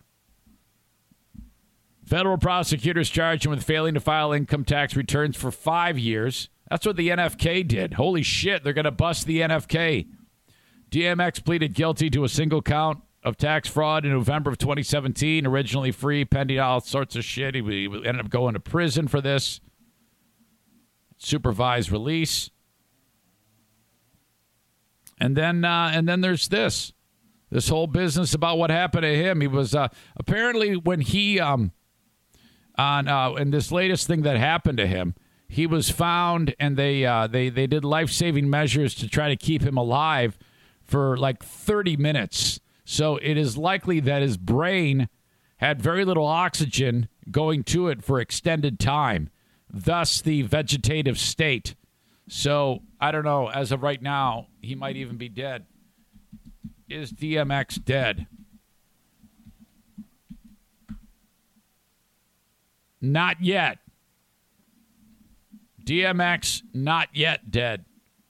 Federal prosecutors charged him with failing to file income tax returns for five years. That's what the N F K did. Holy shit, they're going to bust the N F K. D M X pleaded guilty to a single count of tax fraud in November of twenty seventeen. Originally free, pending all sorts of shit. He, he ended up going to prison for this. Supervised release. And then, uh, and then there's this. This whole business about what happened to him. He was uh, apparently when he... Um, On uh, and this latest thing that happened to him, he was found, and they uh, they they did life-saving measures to try to keep him alive for like thirty minutes. So it is likely that his brain had very little oxygen going to it for extended time, thus the vegetative state. So I don't know. As of right now, he might even be dead. Is D M X dead? Not yet. D M X, not yet dead.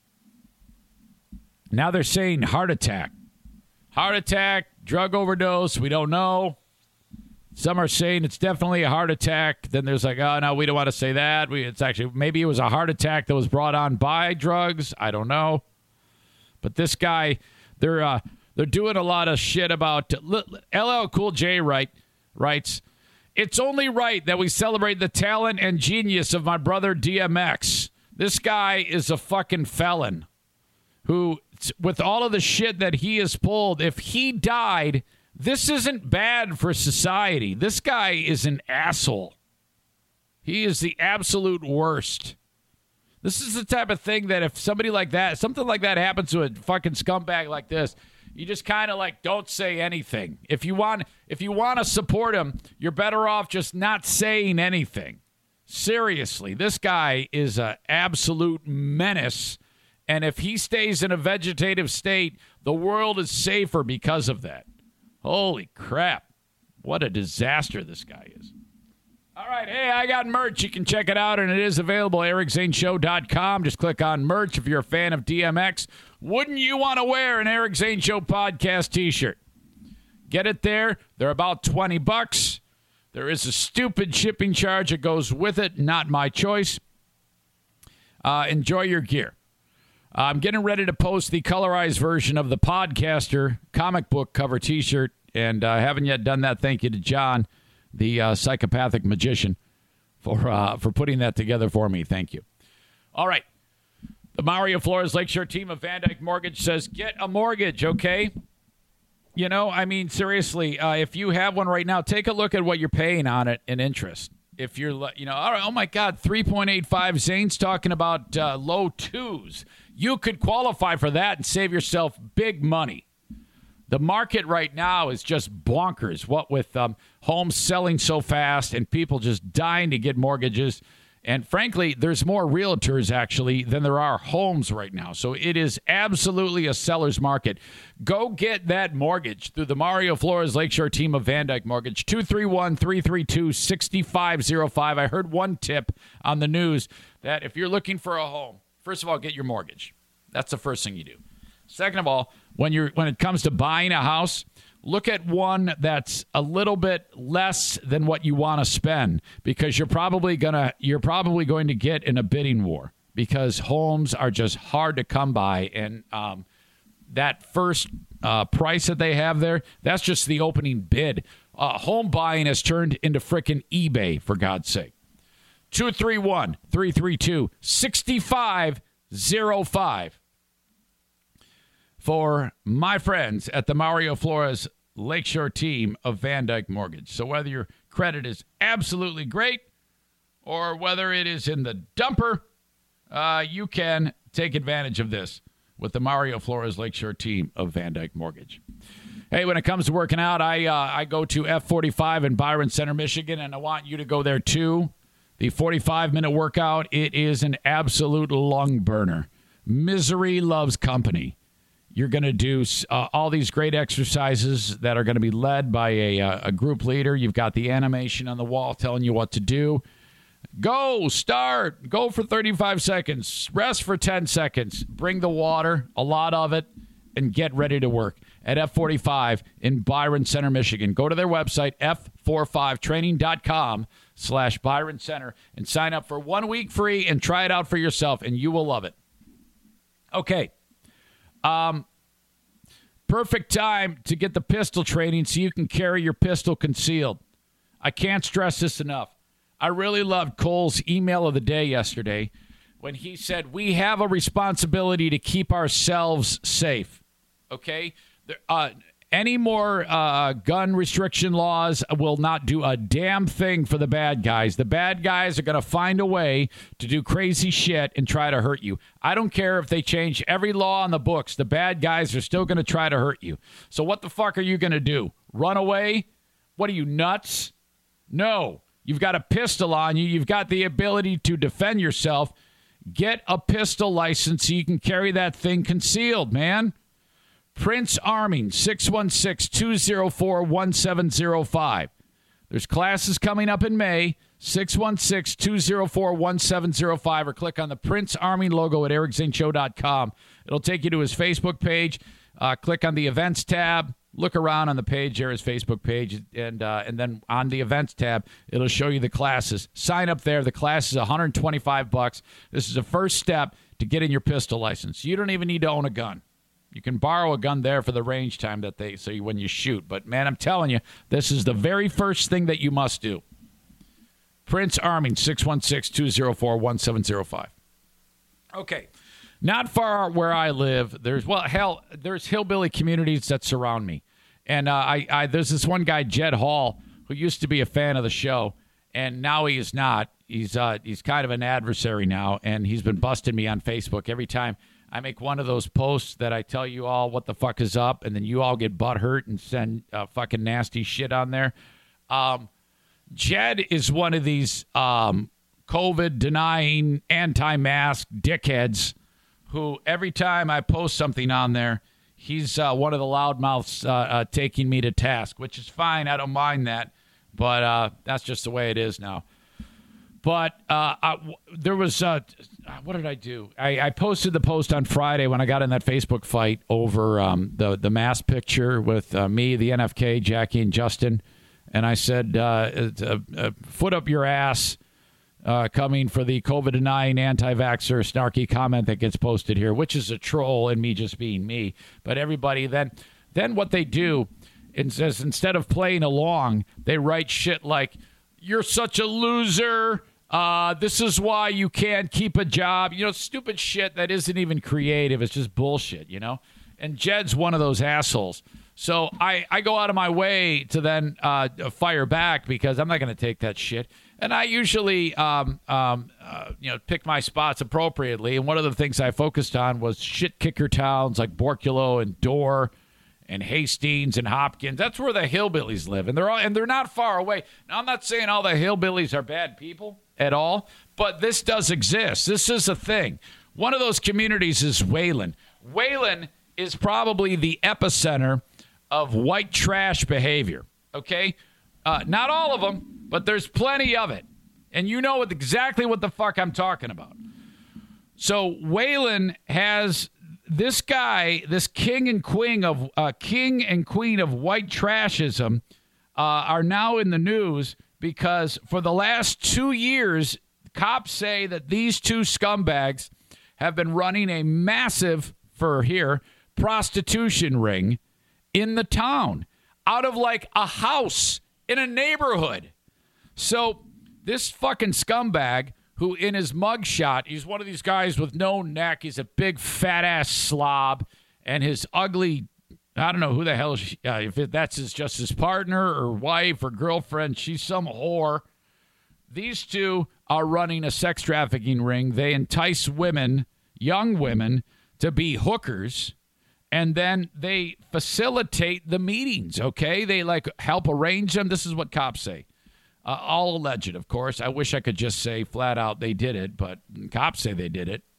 Now they're saying heart attack. Heart attack, drug overdose, we don't know. Some are saying it's definitely a heart attack. Then there's like, oh, no, we don't want to say that. We, it's actually, maybe it was a heart attack that was brought on by drugs. I don't know. But this guy, they're uh, they're doing a lot of shit about, L L Cool J write, writes, it's only right that we celebrate the talent and genius of my brother D M X. This guy is a fucking felon who, with all of the shit that he has pulled, if he died, this isn't bad for society. This guy is an asshole. He is the absolute worst. This is the type of thing that if somebody like that, something like that happens to a fucking scumbag like this, you just kind of like don't say anything. If you want, if you want to support him, you're better off just not saying anything. Seriously, this guy is an absolute menace, and if he stays in a vegetative state, the world is safer because of that. Holy crap! What a disaster this guy is. All right, hey, I got merch. You can check it out, and it is available at eric zane show dot com. Just click on merch if you're a fan of D M X. Wouldn't you want to wear an Eric Zane Show podcast t-shirt? Get it there. They're about twenty bucks. There is a stupid shipping charge that goes with it. Not my choice. Uh, enjoy your gear. I'm getting ready to post the colorized version of the Podcaster comic book cover t-shirt, and I uh, haven't yet done that. Thank you to John, the uh, psychopathic magician, for uh, for putting that together for me. Thank you. All right. The Mario Flores Lakeshore team of Van Dyke Mortgage says, get a mortgage, okay? You know, I mean, seriously, uh, if you have one right now, take a look at what you're paying on it in interest. If you're, you know, all right, oh, my God, three point eight five. Zane's talking about uh, low twos. You could qualify for that and save yourself big money. The market right now is just bonkers. What with um, homes selling so fast and people just dying to get mortgages. And frankly, there's more realtors, actually, than there are homes right now. So it is absolutely a seller's market. Go get that mortgage through the Mario Flores Lakeshore team of Van Dyke Mortgage. two three one, three three two, six five zero five. I heard one tip on the news that if you're looking for a home, first of all, get your mortgage. That's the first thing you do. Second of all, when you're when it comes to buying a house, look at one that's a little bit less than what you want to spend, because you're probably gonna you're probably going to get in a bidding war, because homes are just hard to come by, and um, that first uh, price that they have there, that's just the opening bid. Uh, home buying has turned into frickin' eBay, for God's sake. two three one, three three two, six five zero five. For my friends at the Mario Flores Lakeshore team of Van Dyke Mortgage. So whether your credit is absolutely great or whether it is in the dumper, uh, you can take advantage of this with the Mario Flores Lakeshore team of Van Dyke Mortgage. Hey, when it comes to working out, I uh, I go to F forty-five in Byron Center, Michigan, and I want you to go there too. The forty-five minute workout, it is an absolute lung burner. Misery loves company. You're going to do uh, all these great exercises that are going to be led by a, uh, a group leader. You've got the animation on the wall telling you what to do. Go, start, go for thirty-five seconds, rest for ten seconds, bring the water, a lot of it, and get ready to work at F forty-five in Byron Center, Michigan. Go to their website, f forty-five training dot com slash Byron Center, and sign up for one week free and try it out for yourself, and you will love it. Okay. Um, perfect time to get the pistol training so you can carry your pistol concealed. I can't stress this enough. I really loved Cole's email of the day yesterday when he said, we have a responsibility to keep ourselves safe. Okay? Uh, any more uh, gun restriction laws will not do a damn thing for the bad guys. The bad guys are going to find a way to do crazy shit and try to hurt you. I don't care if they change every law on the books. The bad guys are still going to try to hurt you. So what the fuck are you going to do? Run away? What are you, nuts? No. You've got a pistol on you. You've got the ability to defend yourself. Get a pistol license so you can carry that thing concealed, man. Prince Arming, six one six, two oh four, one seven oh five. There's classes coming up in May, six one six, two oh four, one seven oh five, or click on the Prince Arming logo at eric zane show dot com. It'll take you to his Facebook page. Uh, click on the events tab. Look around on the page there, his Facebook page, and uh, and then on the events tab, it'll show you the classes. Sign up there. The class is one hundred twenty-five bucks. This is the first step to getting your pistol license. You don't even need to own a gun. You can borrow a gun there for the range time that they say when you shoot. But, man, I'm telling you, this is the very first thing that you must do. Prince Arming, six one six, two oh four, one seven oh five. Okay. Not far where I live, there's, well, hell, there's hillbilly communities that surround me. And uh, I, I there's this one guy, Jed Hall, who used to be a fan of the show, and now he is not. He's uh, he's kind of an adversary now, and he's been busting me on Facebook every time I make one of those posts that I tell you all what the fuck is up, and then you all get butthurt and send uh, fucking nasty shit on there. Um, Jed is one of these um, COVID-denying, anti-mask dickheads who every time I post something on there, he's uh, one of the loudmouths uh, uh, taking me to task, which is fine. I don't mind that, but uh, that's just the way it is now. But uh, I, there was, uh, what did I do? I, I posted the post on Friday when I got in that Facebook fight over um, the, the mask picture with uh, me, the N F K, Jackie, and Justin. And I said, uh, uh, uh, foot up your ass uh, coming for the COVID-denying anti-vaxxer snarky comment that gets posted here, which is a troll and me just being me. But everybody then, then what they do is instead of playing along, they write shit like, you're such a loser. Uh, this is why you can't keep a job. You know, stupid shit that isn't even creative. It's just bullshit, you know? And Jed's one of those assholes. So I, I go out of my way to then uh, fire back because I'm not going to take that shit. And I usually, um, um, uh, you know, pick my spots appropriately. And one of the things I focused on was shit kicker towns like Borculo and Dorr and Hastings and Hopkins. That's where the hillbillies live. And they're all, and they're not far away. Now, I'm not saying all the hillbillies are bad people at all, but this does exist. This is a thing. One of those communities is Wayland. Wayland is probably the epicenter of white trash behavior, okay? Uh, not all of them, but there's plenty of it. And you know exactly what the fuck I'm talking about. So Wayland has this guy, this king and queen of uh, king and queen of white trashism uh, are now in the news because for the last two years, cops say that these two scumbags have been running a massive, for here, prostitution ring in the town out of like a house in a neighborhood. So this fucking scumbag who in his mugshot, he's one of these guys with no neck. He's a big fat-ass slob. And his ugly, I don't know who the hell, she, uh, if it, that's his, just his partner or wife or girlfriend, she's some whore. These two are running a sex trafficking ring. They entice women, young women, to be hookers, and then they facilitate the meetings, okay? They, like, help arrange them. This is what cops say. Uh, all alleged, of course. I wish I could just say flat out they did it, but cops say they did it.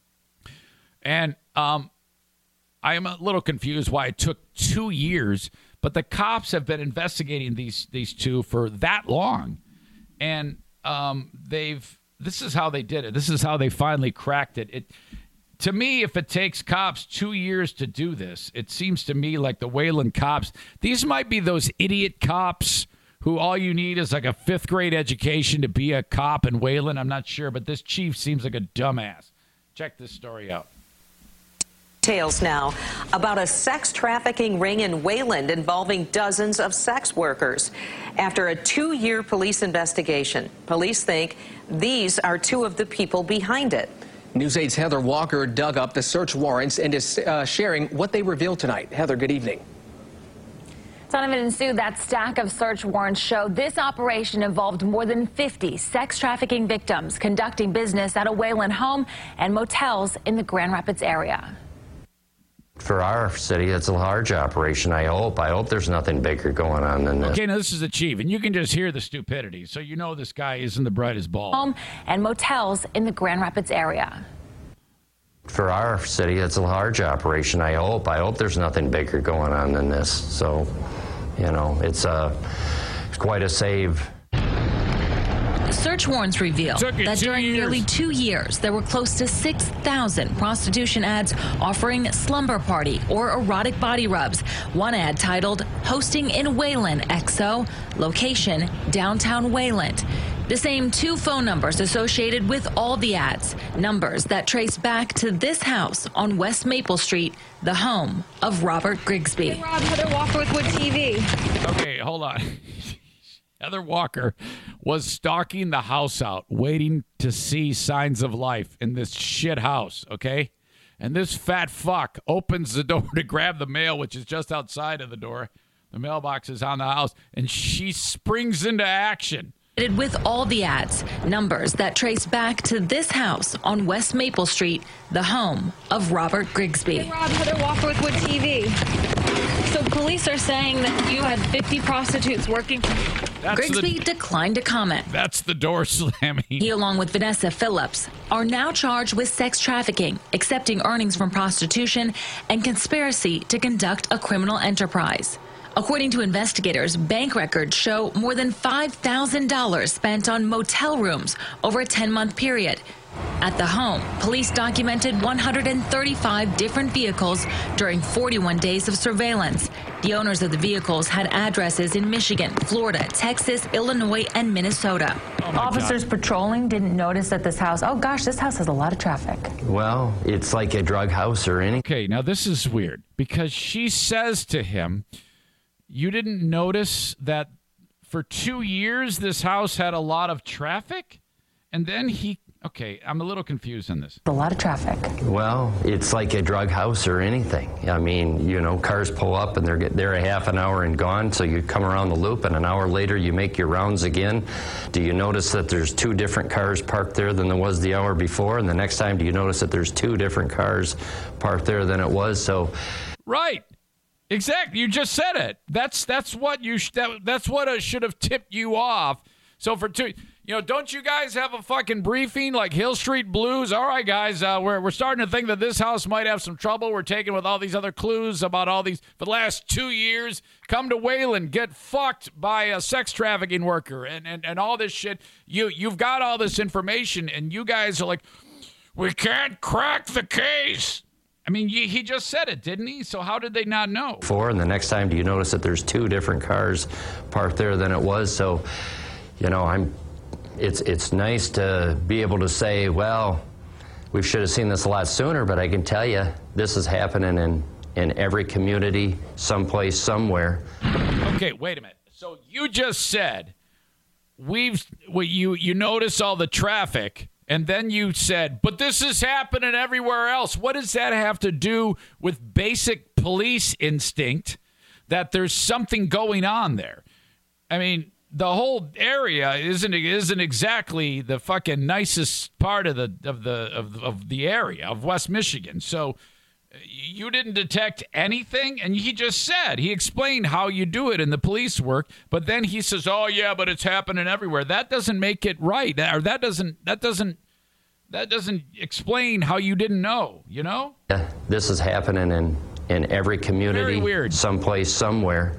And um, I am a little confused why it took two years, but the cops have been investigating these these two for that long. And um, they've this is how they did it. This is how they finally cracked it. It to me, if it takes cops two years to do this, it seems to me like the Wayland cops, these might be those idiot cops who all you need is like a fifth grade education to be a cop in Wayland. I'm not sure, but this chief seems like a dumbass. Check this story out. Details now about a sex trafficking ring in Wayland involving dozens of sex workers. After a two-year police investigation, police think these are two of the people behind it. News eight's Heather Walker dug up the search warrants and is uh, sharing what they revealed tonight. Heather, good evening. Donovan and Sue, that stack of search warrants show this operation involved more than fifty sex trafficking victims conducting business at a Wayland home and motels in the Grand Rapids area. For our city, it's a large operation. I hope. I hope there's nothing bigger going on than this. Okay, now this is the chief, and you can just hear the stupidity, so you know this guy isn't the brightest ball. Home and motels in the Grand Rapids area. For our city, it's a large operation. I hope. I hope there's nothing bigger going on than this. So, you know, it's a it's quite a save. Search warrants reveal that during years. nearly two years, there were close to six thousand prostitution ads offering slumber party or erotic body rubs. One ad titled, Hosting in Wayland, X O, location, downtown Wayland. The same two phone numbers associated with all the ads, numbers that trace back to this house on West Maple Street, the home of Robert Grigsby. Hey Rob, Heather Walker with Wood T V. Okay, hold on. Heather Walker was stalking the house out, waiting to see signs of life in this shit house, okay? And this fat fuck opens the door to grab the mail, which is just outside of the door. The mailbox is on the house, and she springs into action. With all the ads, numbers that trace back to this house on West Maple Street, the home of Robert Grigsby. Hey Rob, Heather Walker with Wood T V. So police are saying that you had fifty prostitutes working. That's Grigsby the, declined to comment. That's the door slamming. He, along with Vanessa Phillips, are now charged with sex trafficking, accepting earnings from prostitution, and conspiracy to conduct a criminal enterprise. According to investigators, bank records show more than five thousand dollars spent on motel rooms over a ten-month period. At the home, police documented one hundred thirty-five different vehicles during forty-one days of surveillance. The owners of the vehicles had addresses in Michigan, Florida, Texas, Illinois, and Minnesota. Oh Officers God. patrolling didn't notice that this house, oh gosh, this house has a lot of traffic. Well, it's like a drug house or anything. Okay, now this is weird because she says to him, you didn't notice that for two years this house had a lot of traffic? And then he, okay, I'm a little confused on this. A lot of traffic. Well, it's like a drug house or anything. I mean, you know, cars pull up and they're they're a half an hour and gone, so you come around the loop and an hour later you make your rounds again. Do you notice that there's two different cars parked there than there was the hour before? And the next time, do you notice that there's two different cars parked there than it was? So, right. Exactly. You just said it. That's that's what you sh- that, that's what uh, should have tipped you off. So for two, you know, don't you guys have a fucking briefing like Hill Street Blues? All right, guys, uh, we're we're starting to think that this house might have some trouble. We're taking with all these other clues about all these for the last two years. Come to Wayland, get fucked by a sex trafficking worker, and and and all this shit. You you've got all this information, and you guys are like, we can't crack the case. I mean, he just said it, didn't he? So how did they not know? Four, and the next time, do you notice that there's two different cars parked there than it was? So, you know, I'm. It's it's nice to be able to say, well, we should have seen this a lot sooner. But I can tell you, this is happening in in every community, someplace, somewhere. Okay, wait a minute. So you just said we've well, you you notice all the traffic, and then you said, but this is happening everywhere else. What does that have to do with basic police instinct that there's something going on there? I mean, the whole area isn't isn't exactly the fucking nicest part of the of the of, of the area of West Michigan. So you didn't detect anything, and he just said he explained how you do it in the police work, but then he says, "Oh yeah, but it's happening everywhere." That doesn't make it right, or that doesn't that doesn't that doesn't explain how you didn't know. You know? Yeah, this is happening in in every community, Very weird. someplace, somewhere.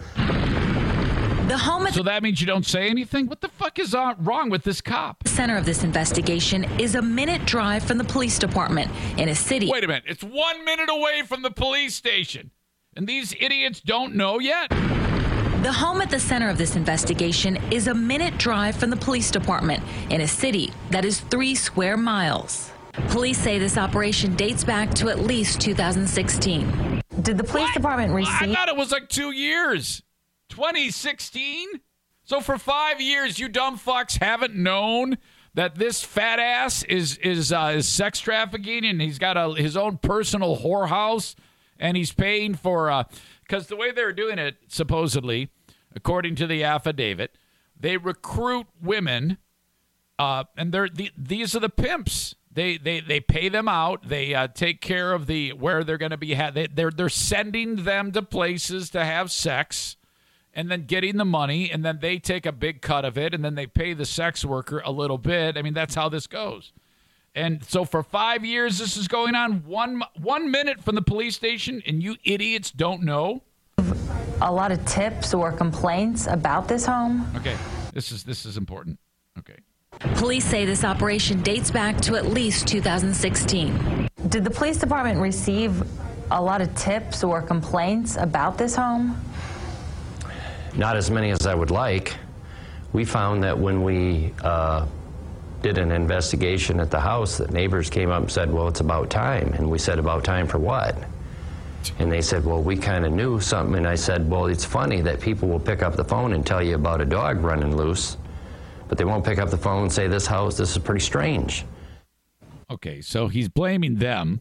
The home at so that means you don't say anything? What the fuck is uh, wrong with this cop? The center of this investigation is a minute drive from the police department in a city. Wait a minute. It's one minute away from the police station. And these idiots don't know yet? The home at the center of this investigation is a minute drive from the police department in a city that is three square miles. Police say this operation dates back to at least two thousand sixteen. Did the police what? department receive... I thought it was like two years. twenty sixteen? So for five years, you dumb fucks haven't known that this fat ass is is uh, is sex trafficking, and he's got a, his own personal whorehouse, and he's paying for because uh, the way they're doing it, supposedly, according to the affidavit, they recruit women, uh, and they're the, these are the pimps. They they they pay them out. They uh, take care of the where they're going to be. Ha- they, they're they're sending them to places to have sex. And then getting the money, and then they take a big cut of it, and then they pay the sex worker a little bit. I mean, that's how this goes. And so for five years, this is going on one one minute from the police station, and you idiots don't know? A lot of tips or complaints about this home? Okay, this is this is important. Okay. Police say this operation dates back to at least two thousand sixteen. Did the police department receive a lot of tips or complaints about this home? Not as many as I would like. We found that when we uh, did an investigation at the house, that neighbors came up and said, well, it's about time. And we said, about time for what? And they said, well, we kind of knew something. And I said, well, it's funny that people will pick up the phone and tell you about a dog running loose, but they won't pick up the phone and say, this house, this is pretty strange. Okay, so he's blaming them,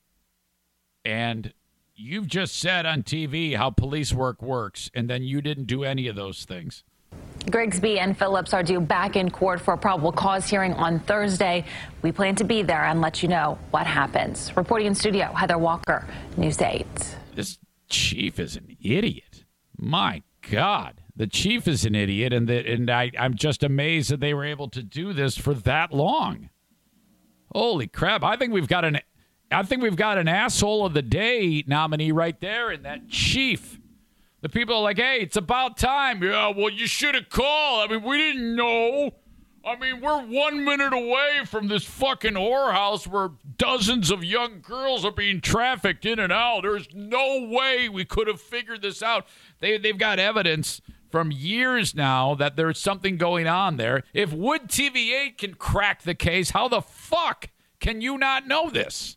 and you've just said on T V how police work works, and then you didn't do any of those things. Grigsby and Phillips are due back in court for a probable cause hearing on Thursday. We plan to be there and let you know what happens. Reporting in studio, Heather Walker, News eight. This chief is an idiot. My God. The chief is an idiot, and, the, and I, I'm just amazed that they were able to do this for that long. Holy crap. I think we've got an... I think we've got an asshole of the day nominee right there in that chief. The people are like, hey, it's about time. Yeah, well, you should have called. I mean, we didn't know. I mean, we're one minute away from this fucking whorehouse where dozens of young girls are being trafficked in and out. There's no way we could have figured this out. They, they've got evidence from years now that there's something going on there. If Wood T V eight can crack the case, how the fuck can you not know this?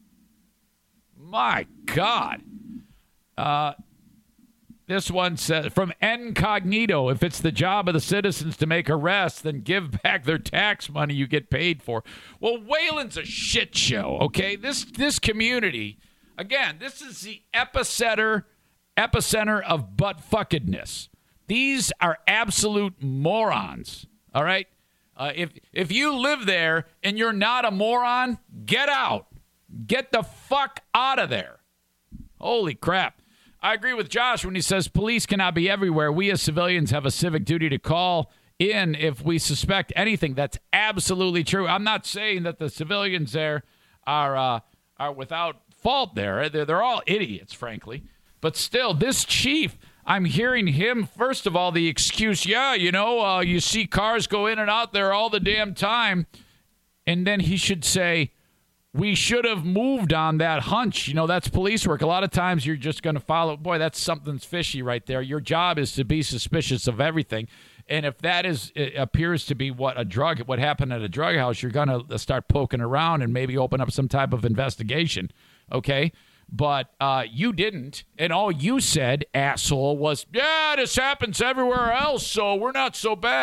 My God. Uh, this one says, from Incognito, if it's the job of the citizens to make arrests, then give back their tax money you get paid for. Well, Wayland's a shit show, okay? This this community, again, this is the epicenter, epicenter of butt-fuckedness. These are absolute morons, all right? Uh, if if you live there and you're not a moron, get out. Get the fuck out of there. Holy crap. I agree with Josh when he says police cannot be everywhere. We as civilians have a civic duty to call in if we suspect anything. That's absolutely true. I'm not saying that the civilians there are uh, are without fault there. They're, they're all idiots, frankly. But still, this chief, I'm hearing him, first of all, the excuse, yeah, you know, uh, you see cars go in and out there all the damn time. And then he should say, we should have moved on that hunch. You know, that's police work. A lot of times you're just going to follow. Boy, that's something's fishy right there. Your job is to be suspicious of everything. And if that is it appears to be what a drug, what happened at a drug house, you're going to start poking around and maybe open up some type of investigation. Okay? But uh, you didn't. And all you said, asshole, was, yeah, this happens everywhere else, so we're not so bad.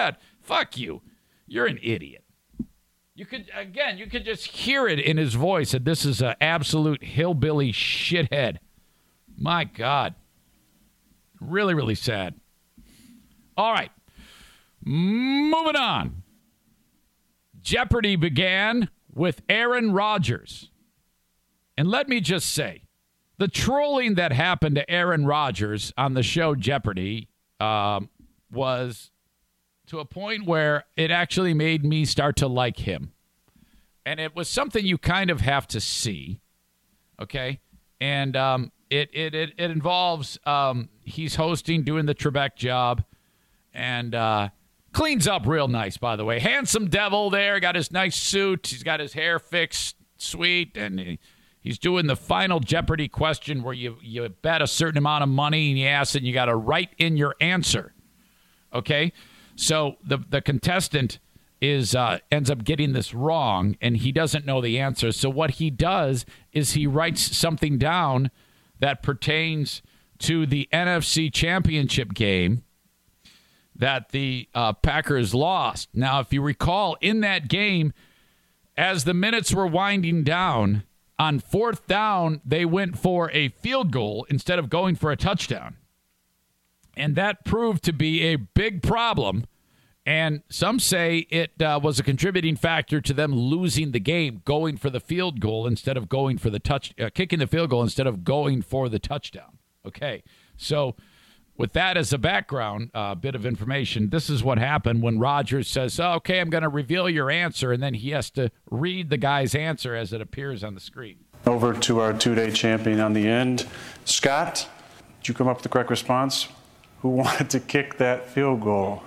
Fuck you. You're an idiot. You could, again, you could just hear it in his voice that this is an absolute hillbilly shithead. My God. Really, really sad. All right. Moving on. Jeopardy began with Aaron Rodgers. And let me just say, the trolling that happened to Aaron Rodgers on the show Jeopardy um, was to a point where it actually made me start to like him. And it was something you kind of have to see, okay? And um, it, it, it, it involves um, he's hosting, doing the Trebek job, and uh, cleans up real nice, by the way. Handsome devil there, got his nice suit. He's got his hair fixed sweet, and he, he's doing the final Jeopardy question where you, you bet a certain amount of money, and you ask, and you got to write in your answer, okay? So the the contestant is uh, ends up getting this wrong, and he doesn't know the answer. So what he does is he writes something down that pertains to the N F C Championship game that the uh, Packers lost. Now, if you recall, in that game, as the minutes were winding down, on fourth down, they went for a field goal instead of going for a touchdown. And that proved to be a big problem. And some say it uh, was a contributing factor to them losing the game, going for the field goal instead of going for the touch, uh, kicking the field goal instead of going for the touchdown. Okay, so with that as a background, a uh, bit of information, this is what happened when Rodgers says, oh, okay, I'm going to reveal your answer, and then he has to read the guy's answer as it appears on the screen. Over to our two-day champion on the end. Scott, did you come up with the correct response? Who wanted to kick that field goal?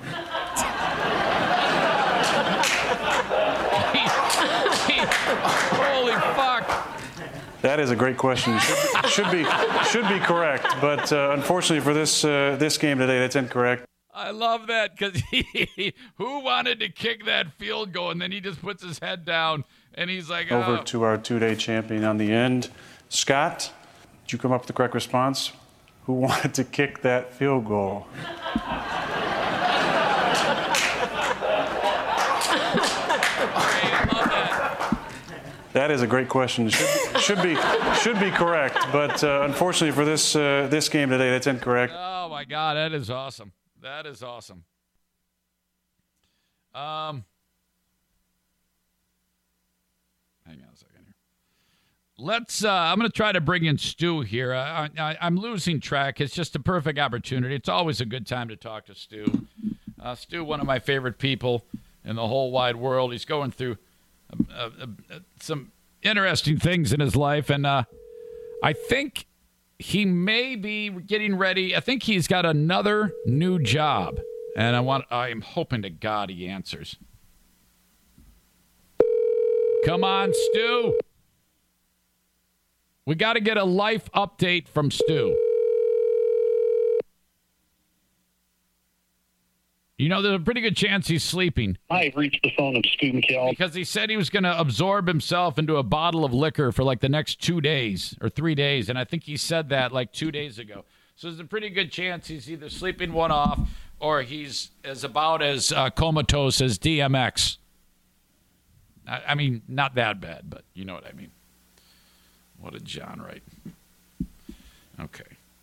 Holy fuck. That is a great question. Should, should be should be correct, but uh, unfortunately for this uh, this game today, that's incorrect. I love that because who wanted to kick that field goal, and then he just puts his head down and he's like, oh. Over to our two-day champion on the end. Scott, did you come up with the correct response? Who wanted to kick that field goal? That is a great question. Should be should be, should be correct, but uh, unfortunately for this uh, this game today, that's incorrect. Oh my God, that is awesome. That is awesome. Um, hang on a second here. Let's. Uh, I'm going to try to bring in Stu here. I, I, I'm losing track. It's just a perfect opportunity. It's always a good time to talk to Stu. Uh, Stu, one of my favorite people in the whole wide world. He's going through Uh, uh, uh, some interesting things in his life, and uh, I think he may be getting ready. I think he's got another new job, and I want. I am hoping to God he answers. Come on, Stu. We got to get a life update from Stu. You know, there's a pretty good chance he's sleeping. I've reached the phone of Stu McKell. Because he said he was going to absorb himself into a bottle of liquor for like the next two days or three days. And I think he said that like two days ago. So there's a pretty good chance he's either sleeping one off or he's as about as uh, comatose as D M X. I, I mean, not that bad, but you know what I mean. What did John write? Okay.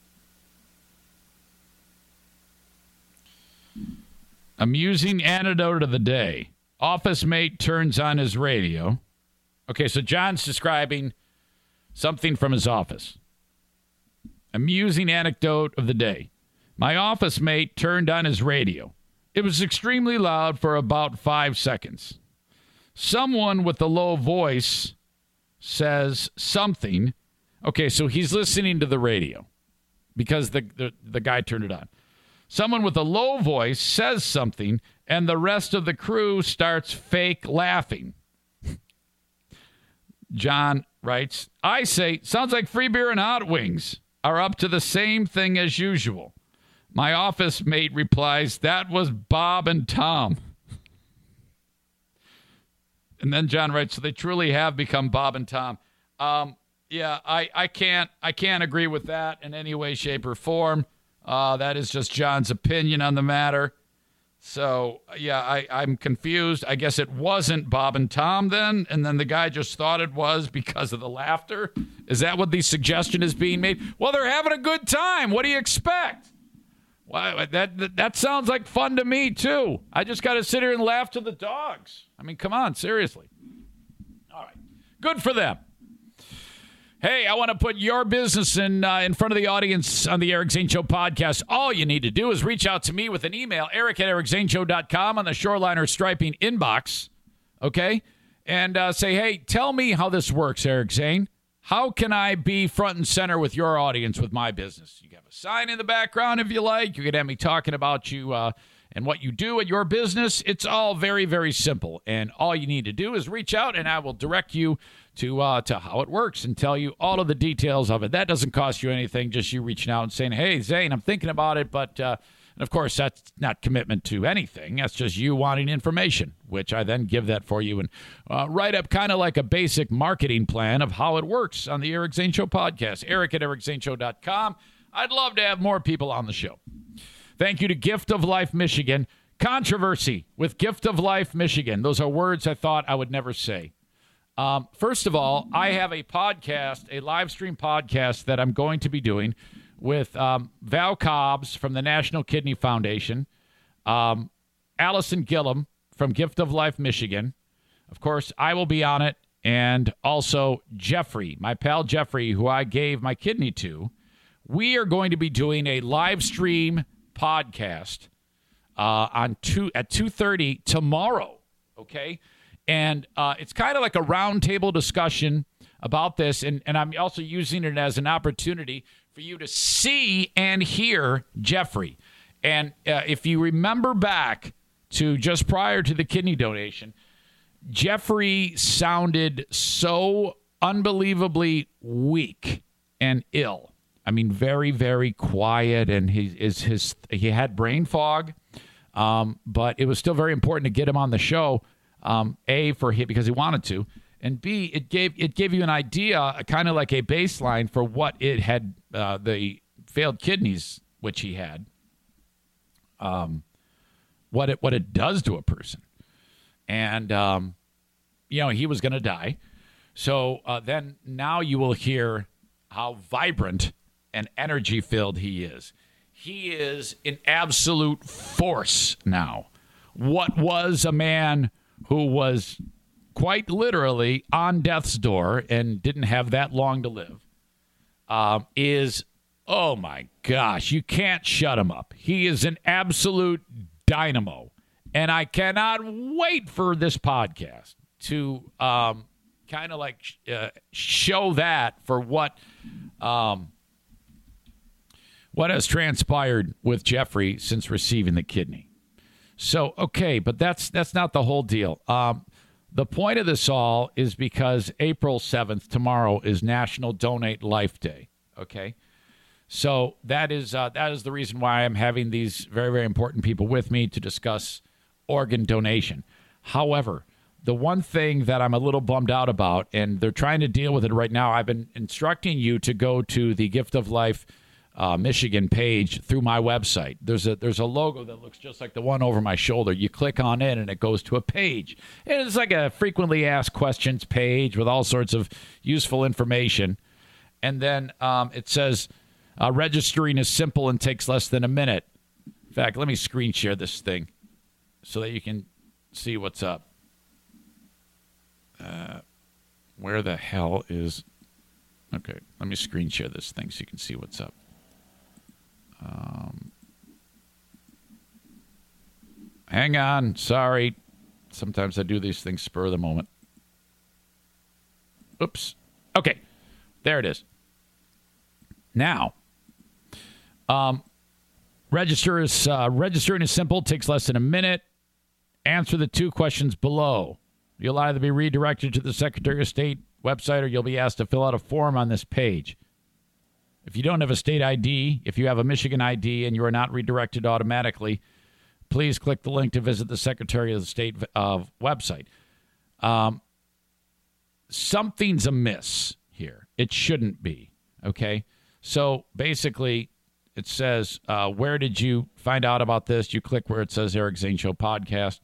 Amusing anecdote of the day. Office mate turns on his radio. Okay, so John's describing something from his office. Amusing anecdote of the day. My office mate turned on his radio. It was extremely loud for about five seconds. Someone with a low voice says something. Okay, so he's listening to the radio because the, the, the guy turned it on. Someone with a low voice says something, and the rest of the crew starts fake laughing. John writes, I say, sounds like free beer and hot wings are up to the same thing as usual. My office mate replies, that was Bob and Tom. And then John writes, so they truly have become Bob and Tom. Um, yeah, I, I can't I can't agree with that in any way, shape, or form. Uh, that is just John's opinion on the matter. So, yeah, I, I'm confused. I guess it wasn't Bob and Tom then, and then the guy just thought it was because of the laughter. Is that what the suggestion is being made? Well, they're having a good time. What do you expect? Well, that, that, that sounds like fun to me, too. I just got to sit here and laugh to the dogs. I mean, come on, seriously. All right. Good for them. Hey, I want to put your business in uh, in front of the audience on the Eric Zane Show podcast. All you need to do is reach out to me with an email, eric at eric zane show dot com on the Shoreliner Striping inbox, okay? And uh, say, hey, tell me how this works, Eric Zane. How can I be front and center with your audience with my business? You can have a sign in the background if you like. You can have me talking about you uh, and what you do at your business. It's all very, very simple. And all you need to do is reach out, and I will direct you to uh, to how it works and tell you all of the details of it. That doesn't cost you anything, just you reaching out and saying, hey, Zane, I'm thinking about it. But, uh, and of course, that's not commitment to anything. That's just you wanting information, which I then give that for you and uh, write up kind of like a basic marketing plan of how it works on the Eric Zane Show podcast. Eric at eric zane show dot com. I'd love to have more people on the show. Thank you to Gift of Life Michigan. Controversy with Gift of Life Michigan. Those are words I thought I would never say. Um, first of all, I have a podcast, a live stream podcast that I'm going to be doing with um, Val Cobbs from the National Kidney Foundation, um, Allison Gillum from Gift of Life Michigan. Of course, I will be on it, and also Jeffrey, my pal Jeffrey, who I gave my kidney to. We are going to be doing a live stream podcast uh, on two at two thirty tomorrow, okay? And uh, it's kind of like a roundtable discussion about this, and, and I'm also using it as an opportunity for you to see and hear Jeffrey. And uh, if you remember back to just prior to the kidney donation, Jeffrey sounded so unbelievably weak and ill. I mean, very, very quiet, and he is his he had brain fog, um, but it was still very important to get him on the show. Um, A, for him because he wanted to, and B, it gave it gave you an idea, kind of like a baseline for what it had, uh, the failed kidneys which he had, um, what it what it does to a person, and um, you know he was going to die, so uh, then now you will hear how vibrant and energy filled he is. He is an absolute force now. What was a man who was quite literally on death's door and didn't have that long to live, um, is, oh my gosh, you can't shut him up. He is an absolute dynamo. And I cannot wait for this podcast to um, kind of like uh, show that for what um, what has transpired with Jeffrey since receiving the kidney. So, okay, but that's that's not the whole deal. Um, the point of this all is because April seventh, tomorrow, is National Donate Life Day, okay? So that is uh, that is the reason why I'm having these very, very important people with me to discuss organ donation. However, the one thing that I'm a little bummed out about, and they're trying to deal with it right now, I've been instructing you to go to the Gift of Life Uh, Michigan page through my website. There's a there's a logo that looks just like the one over my shoulder. You click on it and it goes to a page. And it's like a frequently asked questions page with all sorts of useful information. And then um, it says uh, registering is simple and takes less than a minute. In fact, let me screen share this thing so that you can see what's up. Uh, where the hell is... Okay, let me screen share this thing so you can see what's up. Um, hang on. Sorry. Sometimes I do these things spur of the moment. Oops. Okay. There it is. Now, um, register is uh, registering is simple. Takes less than a minute. Answer the two questions below. You'll either be redirected to the Secretary of State website or you'll be asked to fill out a form on this page. If you don't have a state I D, if you have a Michigan I D and you are not redirected automatically, please click the link to visit the Secretary of State uh, website. Um, something's amiss here. It shouldn't be, okay? So basically, It says, uh, where did you find out about this? You click where it says Eric Zane Show Podcast,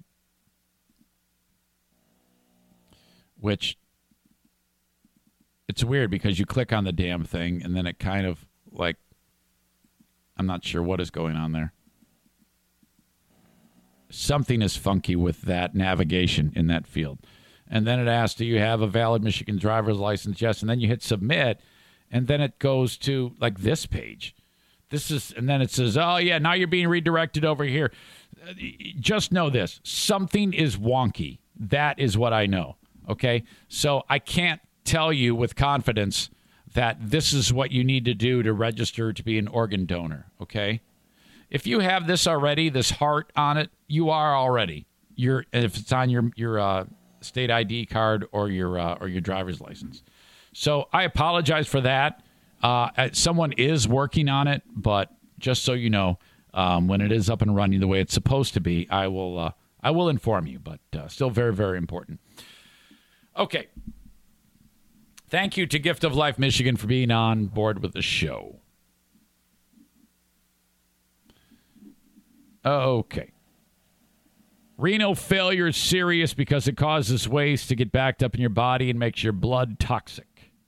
which it's weird because you click on the damn thing and then it kind of like, I'm not sure what is going on there. Something is funky with that navigation in that field. And then it asks, do you have a valid Michigan driver's license? Yes. And then you hit submit, and then it goes to like this page. This is, and then it says, oh, yeah, now you're being redirected over here. Just know this. Something is wonky. That is what I know. Okay? So I can't tell you with confidence that this is what you need to do to register to be an organ donor. Okay? If you have this already, this heart on it, you are already. You're, if it's on your your uh, state I D card or your uh, or your driver's license. So I apologize for that. Uh, someone is working on it, but just so you know, um, when it is up and running the way it's supposed to be, I will uh, I will inform you. But uh, still, very very important. Okay. Thank you to Gift of Life Michigan for being on board with the show. Okay. Renal failure is serious because it causes waste to get backed up in your body and makes your blood toxic.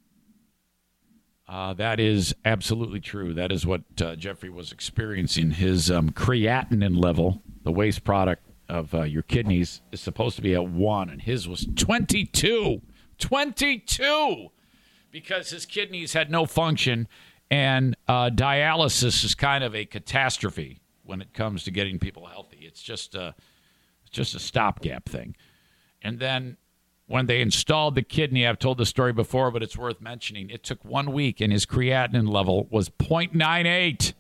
Uh, that is absolutely true. That is what uh, Jeffrey was experiencing. His um, creatinine level, the waste product of uh, your kidneys, is supposed to be at one, and his was twenty-two. twenty-two! Because his kidneys had no function, and uh, dialysis is kind of a catastrophe when it comes to getting people healthy. It's just a, it's just a stopgap thing. And then when they installed the kidney, I've told the story before, but it's worth mentioning. It took one week, and his creatinine level was zero point nine eight.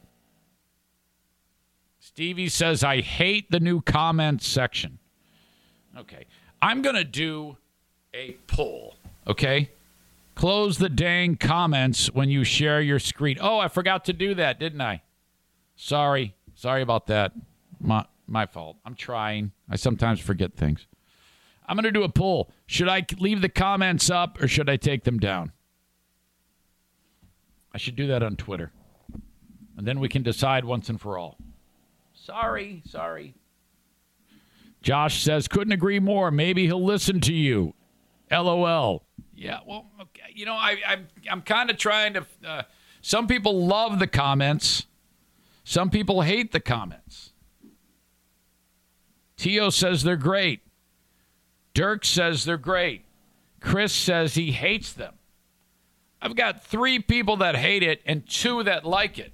Stevie says, I hate the new comments section. Okay. I'm going to do a poll, okay? Close the dang comments when you share your screen. Oh, I forgot to do that, didn't I? Sorry. Sorry about that. My, my fault. I'm trying. I sometimes forget things. I'm going to do a poll. Should I leave the comments up or should I take them down? I should do that on Twitter. And then we can decide once and for all. Sorry, sorry. Josh says, couldn't agree more. Maybe he'll listen to you. L O L. Yeah, well, okay. You know, I, I, I'm kind of trying to... Uh, some people love the comments. Some people hate the comments. Tio says they're great. Dirk says they're great. Chris says he hates them. I've got three people that hate it and two that like it.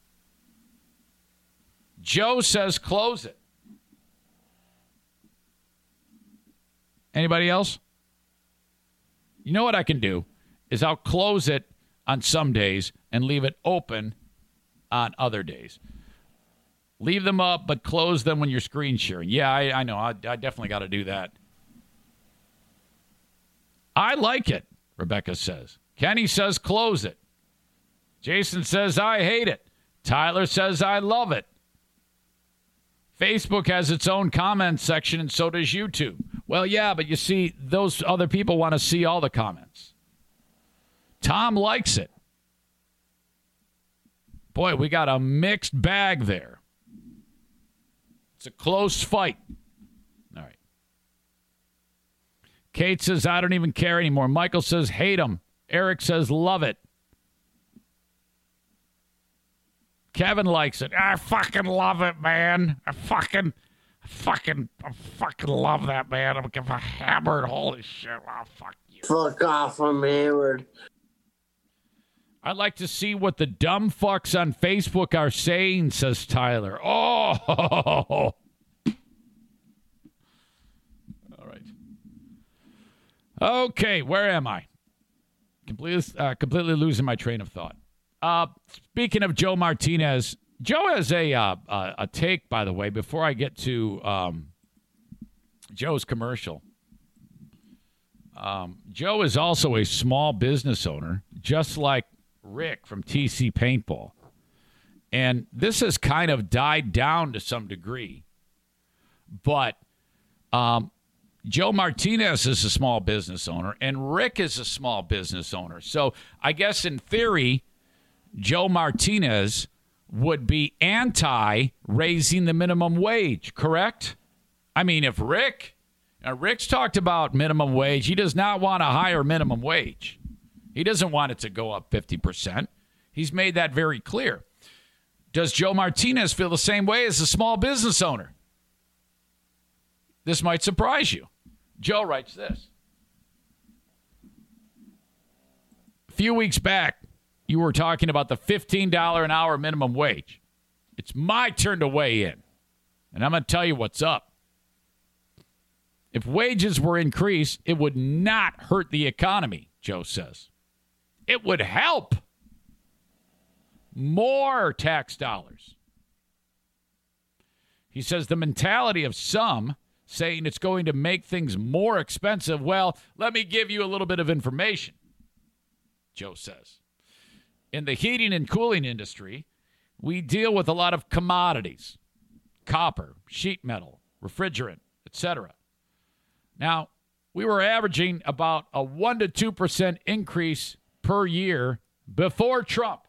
Joe says close it. Anybody else? You know what I can do is I'll close it on some days and leave it open on other days. Leave them up, but close them when you're screen sharing. Yeah, I, I know. I, I definitely got to do that. I like it, Rebecca says. Kenny says close it. Jason says I hate it. Tyler says I love it. Facebook has its own comment section, and so does YouTube. Well, yeah, but you see, those other people want to see all the comments. Tom likes it. Boy, we got a mixed bag there. It's a close fight. All right. Kate says, I don't even care anymore. Michael says, hate him. Eric says, love it. Kevin likes it. I fucking love it, man. I fucking, I fucking, I fucking love that, man. I'm gonna get hammered. Holy shit. Oh, fuck you. Fuck off, I'm hammered. I'd like to see what the dumb fucks on Facebook are saying, says Tyler. Oh! All right. Okay, where am I? Completely, uh, completely losing my train of thought. Uh, speaking of Joe Martinez, Joe has a uh, a, a take, by the way, before I get to um, Joe's commercial. Um, Joe is also a small business owner, just like Rick from T C Paintball. And this has kind of died down to some degree. But um, Joe Martinez is a small business owner, and Rick is a small business owner. So I guess in theory, Joe Martinez would be anti-raising the minimum wage, correct? I mean, if Rick, uh, Rick's talked about minimum wage, he does not want a higher minimum wage. He doesn't want it to go up fifty percent. He's made that very clear. Does Joe Martinez feel the same way as a small business owner? This might surprise you. Joe writes this. A few weeks back, you were talking about the fifteen dollars an hour minimum wage. It's my turn to weigh in, and I'm going to tell you what's up. If wages were increased, it would not hurt the economy, Joe says. It would help. More tax dollars. He says the mentality of some saying it's going to make things more expensive. Well, let me give you a little bit of information, Joe says. In the heating and cooling industry, we deal with a lot of commodities, copper, sheet metal, refrigerant, et cetera. Now, we were averaging about a one to two percent increase per year before Trump.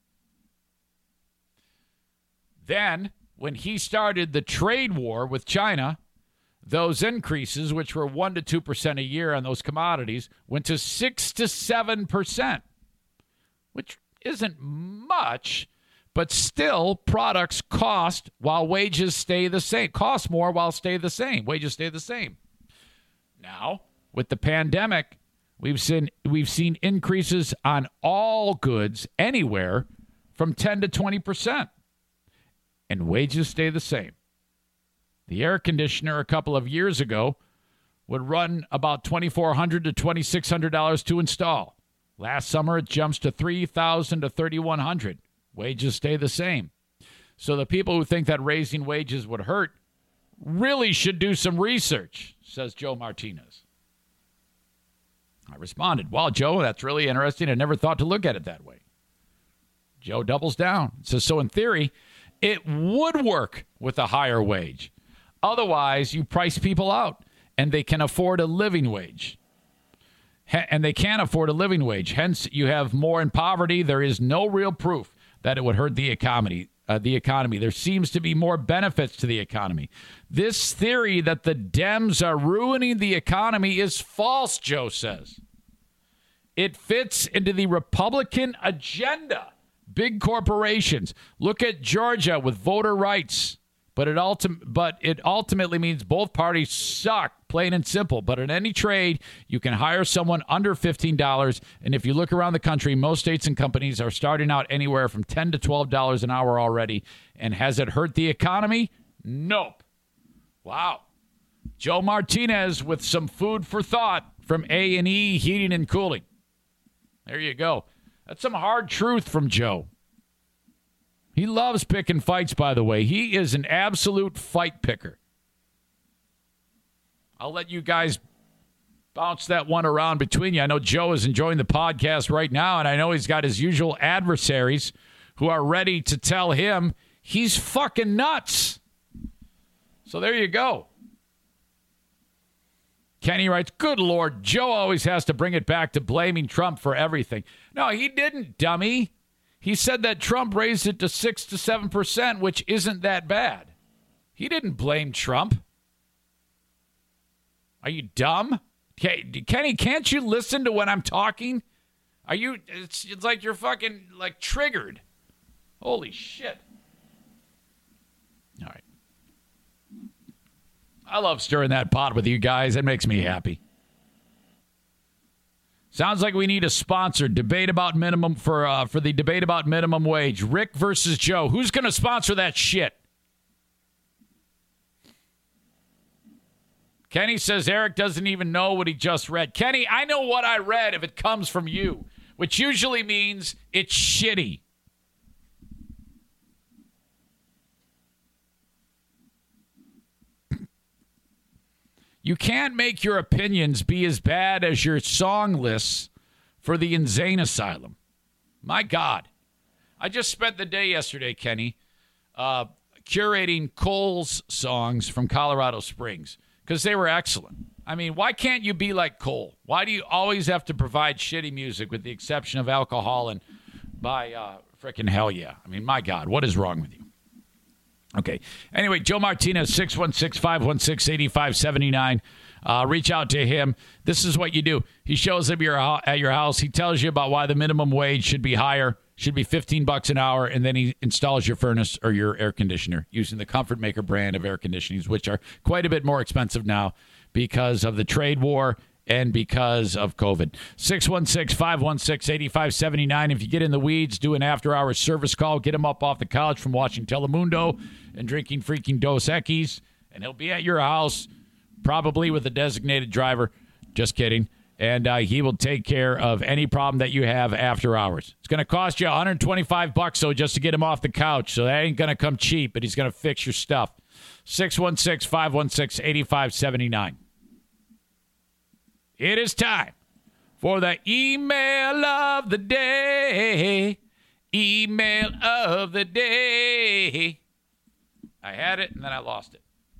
Then, when he started the trade war with China, those increases, which were one to two percent a year on those commodities, went to six to seven percent, which isn't much, but still products cost while wages stay the same. Cost more while stay the same. Wages stay the same. Now, with the pandemic, we've seen we've seen increases on all goods anywhere from ten to twenty percent. And wages stay the same. The air conditioner a couple of years ago would run about twenty-four hundred dollars to twenty-six hundred dollars to install. Last summer, it jumps to three thousand dollars to thirty-one hundred dollars. Wages stay the same. So the people who think that raising wages would hurt really should do some research, says Joe Martinez. I responded, well, Joe, that's really interesting. I never thought to look at it that way. Joe doubles down. Says, so in theory, it would work with a higher wage. Otherwise, you price people out, and they can afford a living wage. H- and they can't afford a living wage. Hence, you have more in poverty. There is no real proof that it would hurt the economy. Uh, the economy. There seems to be more benefits to the economy. This theory that the Dems are ruining the economy is false, Joe says. It fits into the Republican agenda. Big corporations. Look at Georgia with voter rights. But it, ultim- but it ultimately means both parties suck, plain and simple. But in any trade, you can hire someone under fifteen dollars. And if you look around the country, most states and companies are starting out anywhere from ten to twelve dollars an hour already. And has it hurt the economy? Nope. Wow. Joe Martinez with some food for thought from A and E Heating and Cooling. There you go. That's some hard truth from Joe. He loves picking fights, by the way. He is an absolute fight picker. I'll let you guys bounce that one around between you. I know Joe is enjoying the podcast right now, and I know he's got his usual adversaries who are ready to tell him he's fucking nuts. So there you go. Kenny writes, good Lord, Joe always has to bring it back to blaming Trump for everything. No, he didn't, dummy. He said that Trump raised it to six to seven percent, which isn't that bad. He didn't blame Trump. Are you dumb? Kenny, can't you listen to when I'm talking? Are you, it's, it's like you're fucking, like, triggered. Holy shit. All right. I love stirring that pot with you guys. It makes me happy. Sounds like we need a sponsor. Debate about minimum for uh, for the debate about minimum wage. Rick versus Joe. Who's going to sponsor that shit? Kenny says Eric doesn't even know what he just read. Kenny, I know what I read if it comes from you, which usually means it's shitty. You can't make your opinions be as bad as your song lists for the insane asylum. My God. I just spent the day yesterday, Kenny, uh, curating Cole's songs from Colorado Springs because they were excellent. I mean, why can't you be like Cole? Why do you always have to provide shitty music with the exception of alcohol and by uh, frickin' hell yeah. I mean, my God, what is wrong with you? Okay. Anyway, Joe Martinez, six one six, five one six, eight five seven nine. Uh, reach out to him. This is what you do. He shows up your, at your house. He tells you about why the minimum wage should be higher, should be fifteen bucks an hour, and then he installs your furnace or your air conditioner using the Comfort Maker brand of air conditionings, which are quite a bit more expensive now because of the trade war and because of COVID. six one six, five one six, eight five seven nine. If you get in the weeds, do an after-hours service call. Get him up off the couch from watching Telemundo and drinking freaking Dos Equis, and he'll be at your house, probably with a designated driver. Just kidding. And uh, he will take care of any problem that you have after hours. It's going to cost you one hundred twenty-five bucks, so just to get him off the couch. So that ain't going to come cheap, but he's going to fix your stuff. six one six, five one six, eight five seven nine. It is time for the email of the day. Email of the day. I had it, and then I lost it.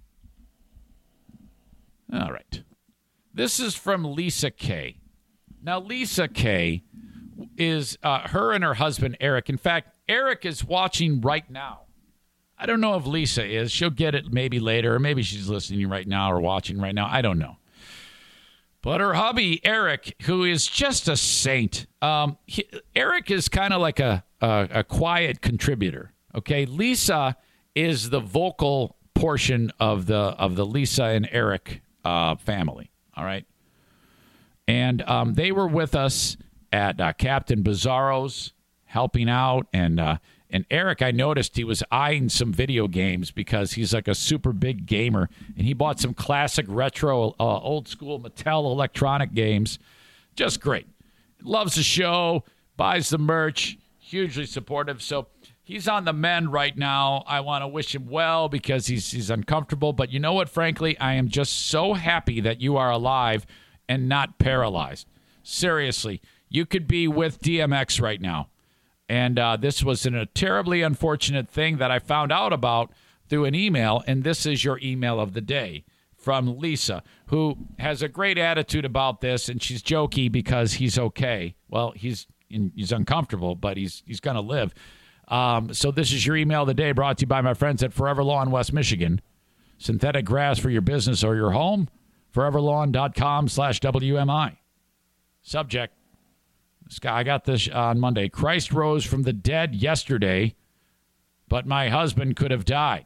All right. This is from Lisa K. Now, Lisa K is uh, her and her husband, Eric. In fact, Eric is watching right now. I don't know if Lisa is. She'll get it maybe later, or maybe she's listening right now or watching right now. I don't know. But her hubby, Eric, who is just a saint, um, he, Eric is kind of like a, a, a quiet contributor, okay? Lisa is the vocal portion of the of the Lisa and Eric uh, family, all right? And um, they were with us at uh, Captain Bizarro's, helping out, and uh, and Eric, I noticed he was eyeing some video games because he's like a super big gamer, and he bought some classic retro, uh, old school Mattel electronic games. Just great. Loves the show, buys the merch, hugely supportive. So he's on the mend right now. I want to wish him well because he's he's uncomfortable. But you know what, frankly, I am just so happy that you are alive and not paralyzed. Seriously, you could be with D M X right now. And uh, this was an, a terribly unfortunate thing that I found out about through an email, and this is your email of the day from Lisa, who has a great attitude about this, and she's jokey because he's okay. Well, he's in, he's uncomfortable, but he's he's going to live. Um, so this is your email of the day, brought to you by my friends at Forever Lawn West Michigan. Synthetic grass for your business or your home, foreverlawn.com slash WMI. Subject. This guy, I got this on Monday. Christ rose from the dead yesterday, but my husband could have died.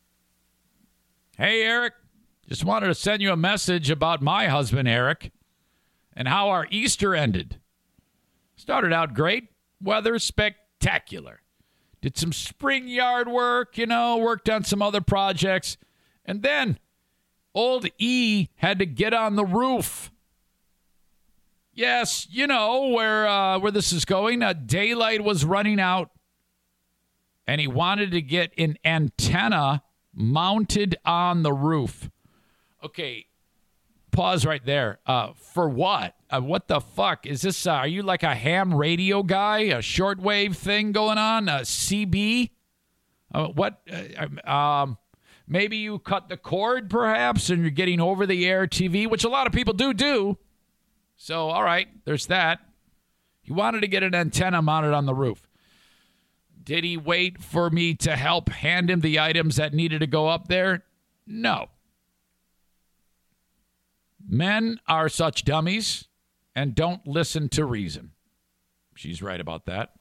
Hey, Eric. Just wanted to send you a message about my husband, Eric, and how our Easter ended. Started out great. Weather spectacular. Did some spring yard work, you know, worked on some other projects. And then old E had to get on the roof. Yes, you know where uh, where this is going. Uh, daylight was running out, and he wanted to get an antenna mounted on the roof. Okay, pause right there. Uh, for what? Uh, what the fuck? Is this, uh, are you like a ham radio guy? A shortwave thing going on? A C B? Uh, what? Uh, um, maybe you cut the cord, perhaps, and you're getting over-the-air T V, which a lot of people do do. So, all right, there's that. He wanted to get an antenna mounted on the roof. Did he wait for me to help hand him the items that needed to go up there? No. Men are such dummies and don't listen to reason. She's right about that.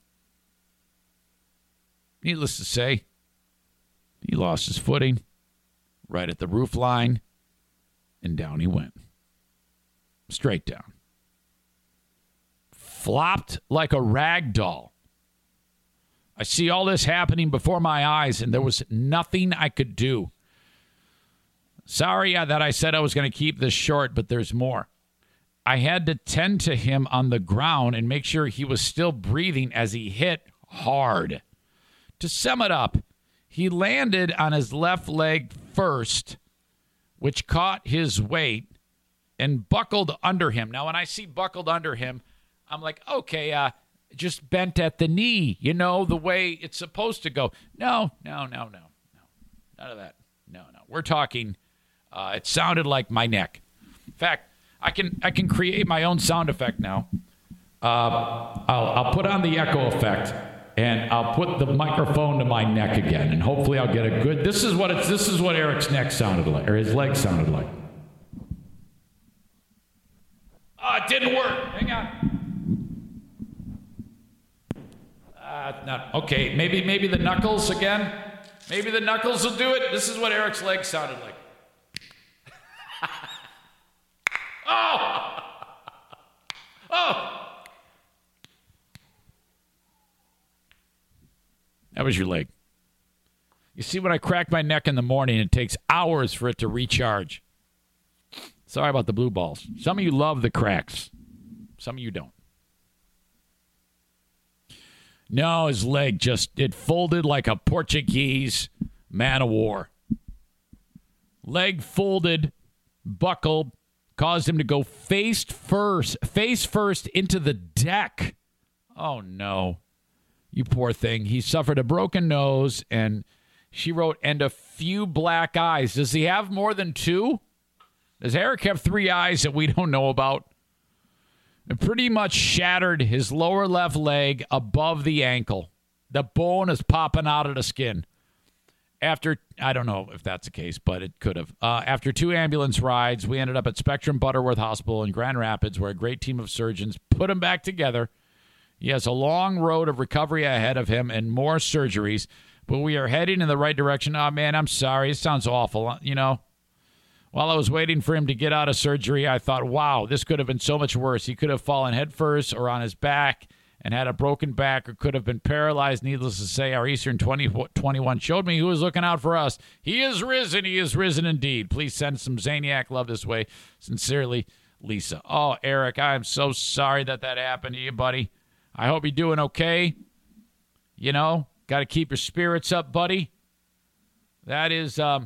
Needless to say, he lost his footing right at the roof line, and down he went. Straight down. Flopped like a rag doll. I see all this happening before my eyes, and there was nothing I could do. Sorry that I said I was going to keep this short, but there's more. I had to tend to him on the ground and make sure he was still breathing as he hit hard. To sum it up, he landed on his left leg first, which caught his weight and buckled under him. Now, when I see buckled under him, I'm like, okay, uh, just bent at the knee, you know, the way it's supposed to go. No, no, no, no, no. None of that. No, no. We're talking, uh, it sounded like my neck. In fact, I can I can create my own sound effect now. Uh, I'll, I'll put on the echo effect, and I'll put the microphone to my neck again, and hopefully I'll get a good. This is what it's. This is what Eric's neck sounded like, or his leg sounded like. Oh, it didn't work. Hang on. Uh, not okay. Maybe maybe the knuckles again. Maybe the knuckles will do it. This is what Eric's leg sounded like. oh. Oh. That was your leg. You see, when I crack my neck in the morning, it takes hours for it to recharge. Sorry about the blue balls. Some of you love the cracks. Some of you don't. No, his leg just, it folded like a Portuguese man of war. Leg folded, buckled, caused him to go face first, face first into the deck. Oh, no. You poor thing. He suffered a broken nose, and she wrote, and a few black eyes. Does he have more than two? Does Eric have three eyes that we don't know about? It pretty much shattered his lower left leg above the ankle. The bone is popping out of the skin. After, I don't know if that's the case, but it could have. Uh, after two ambulance rides, we ended up at Spectrum Butterworth Hospital in Grand Rapids, where a great team of surgeons put him back together. He has a long road of recovery ahead of him and more surgeries, but we are heading in the right direction. Oh, man, I'm sorry. It sounds awful. You know, while I was waiting for him to get out of surgery, I thought, wow, this could have been so much worse. He could have fallen headfirst or on his back and had a broken back, or could have been paralyzed. Needless to say, our Eastern twenty twenty-one showed me who was looking out for us. He is risen. He is risen indeed. Please send some Zaniac love this way. Sincerely, Lisa. Oh, Eric, I am so sorry that that happened to you, buddy. I hope you're doing okay. You know, got to keep your spirits up, buddy. That is, um,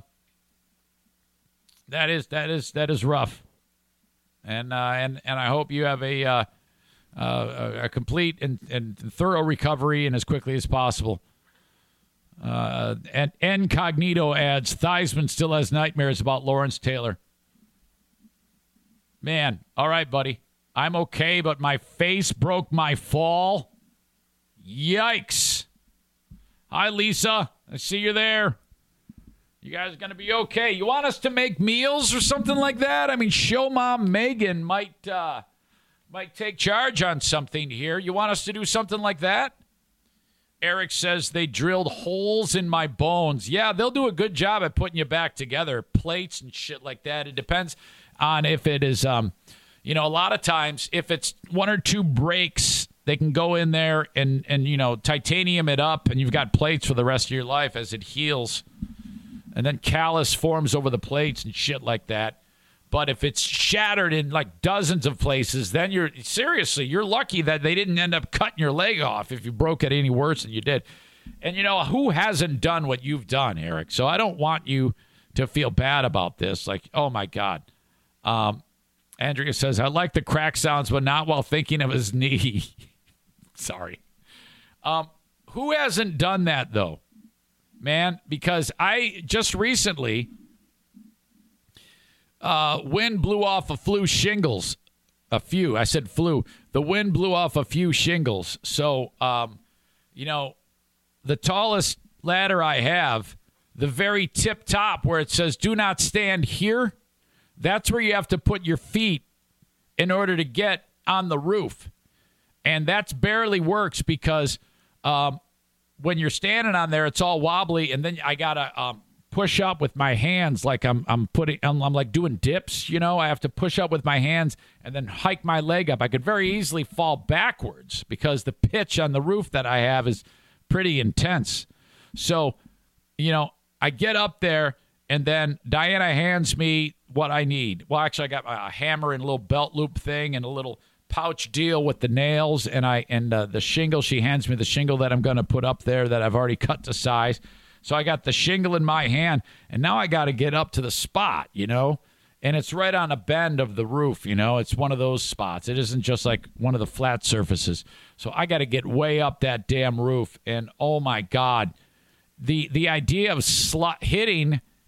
that is, that is, that is rough. And uh, and and I hope you have a uh, uh, a complete and, and thorough recovery and as quickly as possible. Uh, and Incognito adds, Theismann still has nightmares about Lawrence Taylor. Man, all right, buddy. I'm okay, but my face broke my fall. Yikes. Hi, Lisa. I see you there. You guys are going to be okay. You want us to make meals or something like that? I mean, show mom Megan might uh, might take charge on something here. You want us to do something like that? Eric says they drilled holes in my bones. Yeah, they'll do a good job at putting you back together. Plates and shit like that. It depends on if it is... um. You know, a lot of times, if it's one or two breaks, they can go in there and, and, you know, titanium it up, and you've got plates for the rest of your life as it heals. And then callus forms over the plates and shit like that. But if it's shattered in, like, dozens of places, then you're, seriously, you're lucky that they didn't end up cutting your leg off if you broke it any worse than you did. And, you know, who hasn't done what you've done, Eric? So I don't want you to feel bad about this. Like, oh, my God. Um. Andrea says, I like the crack sounds, but not while thinking of his knee. Sorry. Um, who hasn't done that, though, man? Because I just recently, uh, wind blew off a few shingles. A few. I said flu. The wind blew off a few shingles. So, um, you know, the tallest ladder I have, the very tip top where it says, do not stand here, that's where you have to put your feet in order to get on the roof. And that barely works because um, when you're standing on there, it's all wobbly. And then I got to um, push up with my hands like I'm I'm putting, I'm, I'm like doing dips, you know. I have to push up with my hands and then hike my leg up. I could very easily fall backwards because the pitch on the roof that I have is pretty intense. So, you know, I get up there, and then Diana hands me what I need. Well, actually, I got a hammer and a little belt loop thing and a little pouch deal with the nails, and I and uh, the shingle. She hands me the shingle that I'm going to put up there that I've already cut to size. So I got the shingle in my hand, and now I got to get up to the spot, you know, and it's right on a bend of the roof, you know. It's one of those spots. It isn't just like one of the flat surfaces. So I got to get way up that damn roof, and oh, my God, the the idea of sl- hitting...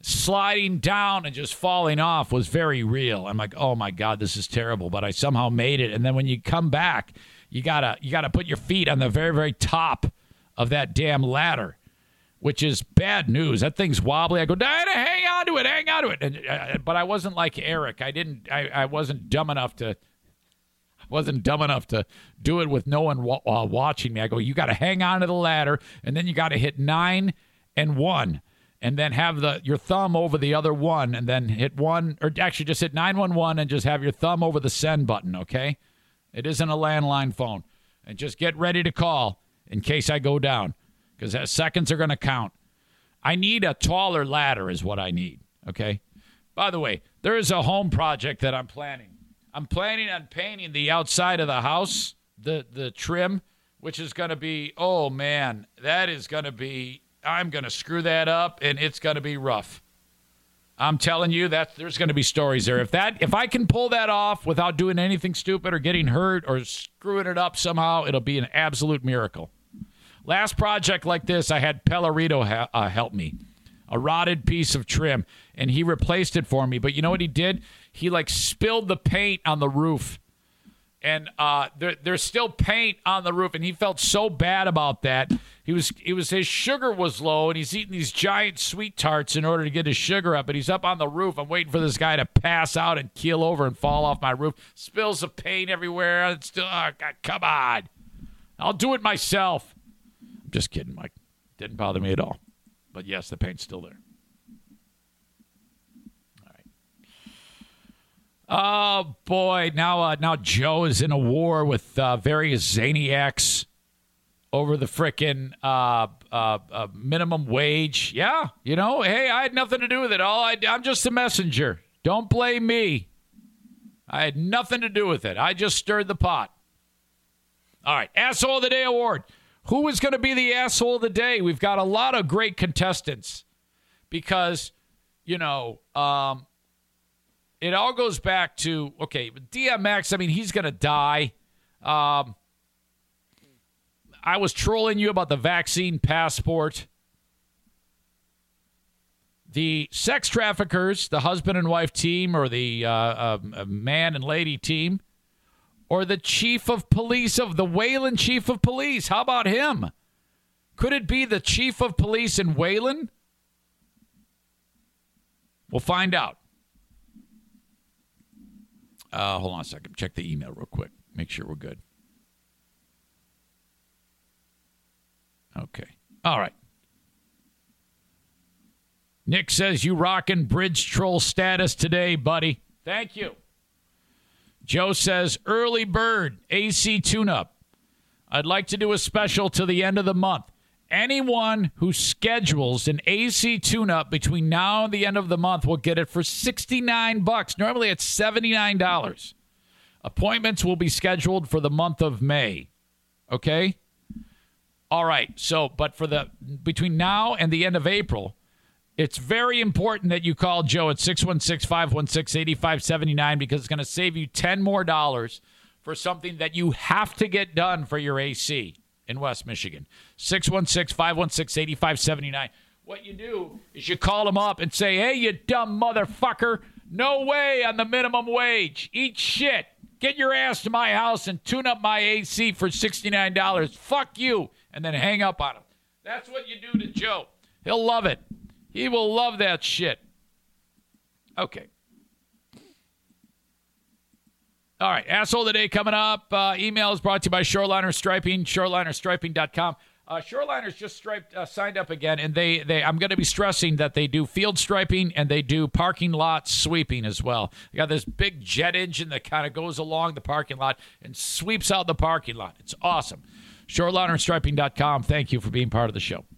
sliding down and just falling off was very real. I'm like, oh my God, this is terrible. But I somehow made it. And then when you come back, you gotta you gotta put your feet on the very, very top of that damn ladder, which is bad news. That thing's wobbly. I go, Diana, hang on to it, hang on to it. And, uh, but I wasn't like Eric. I didn't. I, I wasn't dumb enough to. Wasn't dumb enough to do it with no one wa- uh, watching me. I go, you got to hang on to the ladder, and then you got to hit nine and one, and then have the your thumb over the other one, and then hit one, or actually just hit nine one one and just have your thumb over the send button. Okay, it isn't a landline phone, and just get ready to call in case I go down, because seconds are going to count. I need a taller ladder, is what I need. Okay. By the way, there is a home project that I'm planning. I'm planning on painting the outside of the house, the, the trim, which is going to be, oh, man, that is going to be, I'm going to screw that up, and it's going to be rough. I'm telling you that there's going to be stories there. If that, if I can pull that off without doing anything stupid or getting hurt or screwing it up somehow, it'll be an absolute miracle. Last project like this, I had Pellerito ha- uh, help me. A rotted piece of trim, and he replaced it for me. But you know what he did? He, like, spilled the paint on the roof. And uh, there, there's still paint on the roof, and he felt so bad about that. He was, he was, his sugar was low, and he's eating these giant sweet tarts in order to get his sugar up. But he's up on the roof. I'm waiting for this guy to pass out and keel over and fall off my roof. Spills of paint everywhere. It's still, oh, God, come on. I'll do it myself. I'm just kidding, Mike. Didn't bother me at all. But, yes, the paint's still there. All right. Oh, boy. Now uh, now Joe is in a war with uh, various Zaniacs over the frickin' uh, uh, uh, minimum wage. Yeah, you know, hey, I had nothing to do with it. All I, I'm just a messenger. Don't blame me. I had nothing to do with it. I just stirred the pot. All right, Asshole of the Day Award. Who is going to be the asshole of the day? We've got a lot of great contestants because, you know, um, it all goes back to, okay, D M X, I mean, he's going to die. Um, I was trolling you about the vaccine passport. The sex traffickers, the husband and wife team, or the uh, uh, man and lady team, or the chief of police of the Wayland chief of police. How about him? Could it be the chief of police in Wayland? We'll find out. Uh, hold on a second. Check the email real quick. Make sure we're good. Okay. All right. Nick says you rocking bridge troll status today, buddy. Thank you. Joe says, early bird, A C tune-up. I'd like to do a special to the end of the month. Anyone who schedules an A C tune-up between now and the end of the month will get it for sixty-nine bucks. Normally it's seventy-nine dollars. Appointments will be scheduled for the month of May. Okay? All right. So, but for the between now and the end of April, it's very important that you call Joe at six one six, five one six, eight five seven nine because it's going to save you ten more dollars for something that you have to get done for your A C in West Michigan. six one six, five one six, eight five seven nine. What you do is you call them up and say, hey, you dumb motherfucker, no way on the minimum wage. Eat shit. Get your ass to my house and tune up my A C for sixty-nine dollars. Fuck you. And then hang up on him. That's what you do to Joe. He'll love it. He will love that shit. Okay. All right. Asshole of the Day coming up. Uh, email is brought to you by Shoreliner Striping, shoreliner striping dot com. Uh, Shoreliner's just striped, uh, signed up again, and they, they I'm going to be stressing that they do field striping and they do parking lot sweeping as well. They got this big jet engine that kind of goes along the parking lot and sweeps out the parking lot. It's awesome. Shoreliner Striping dot com. Thank you for being part of the show.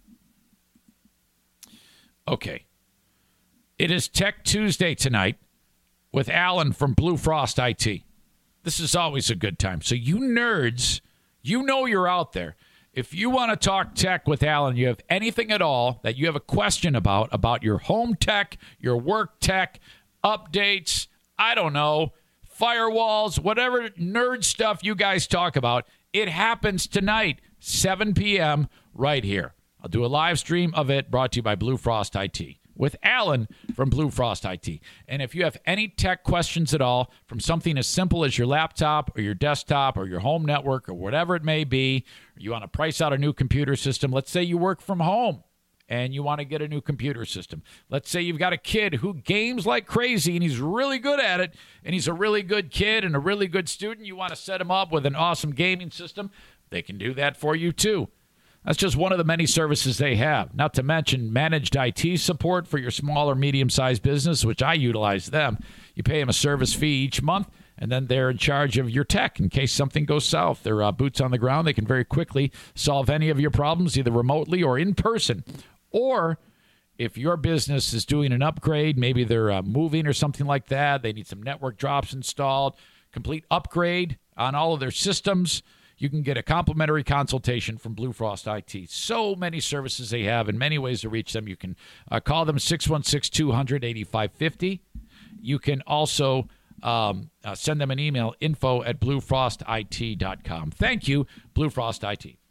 Okay. It is Tech Tuesday tonight with Alan from Blue Frost I T. This is always a good time. So you nerds, you know you're out there. If you want to talk tech with Alan, you have anything at all that you have a question about, about your home tech, your work tech, updates, I don't know, firewalls, whatever nerd stuff you guys talk about, it happens tonight, seven p.m. right here. I'll do a live stream of it brought to you by Blue Frost I T. with Alan from Blue Frost I T. And if you have any tech questions at all, from something as simple as your laptop or your desktop or your home network or whatever it may be, or you want to price out a new computer system, let's say you work from home and you want to get a new computer system. Let's say you've got a kid who games like crazy and he's really good at it, and he's a really good kid and a really good student. You want to set him up with an awesome gaming system. They can do that for you too. That's just one of the many services they have. Not to mention managed I T support for your small or medium-sized business, which I utilize them. You pay them a service fee each month, and then they're in charge of your tech in case something goes south. They're uh, boots on the ground. They can very quickly solve any of your problems, either remotely or in person. Or if your business is doing an upgrade, maybe they're uh, moving or something like that, they need some network drops installed, complete upgrade on all of their systems, you can get a complimentary consultation from Blue Frost I T. So many services they have and many ways to reach them. You can uh, call them six one six, two hundred, eighty-five fifty. You can also um, uh, send them an email, info at blue frost I T dot com. Thank you, Blue Frost I T.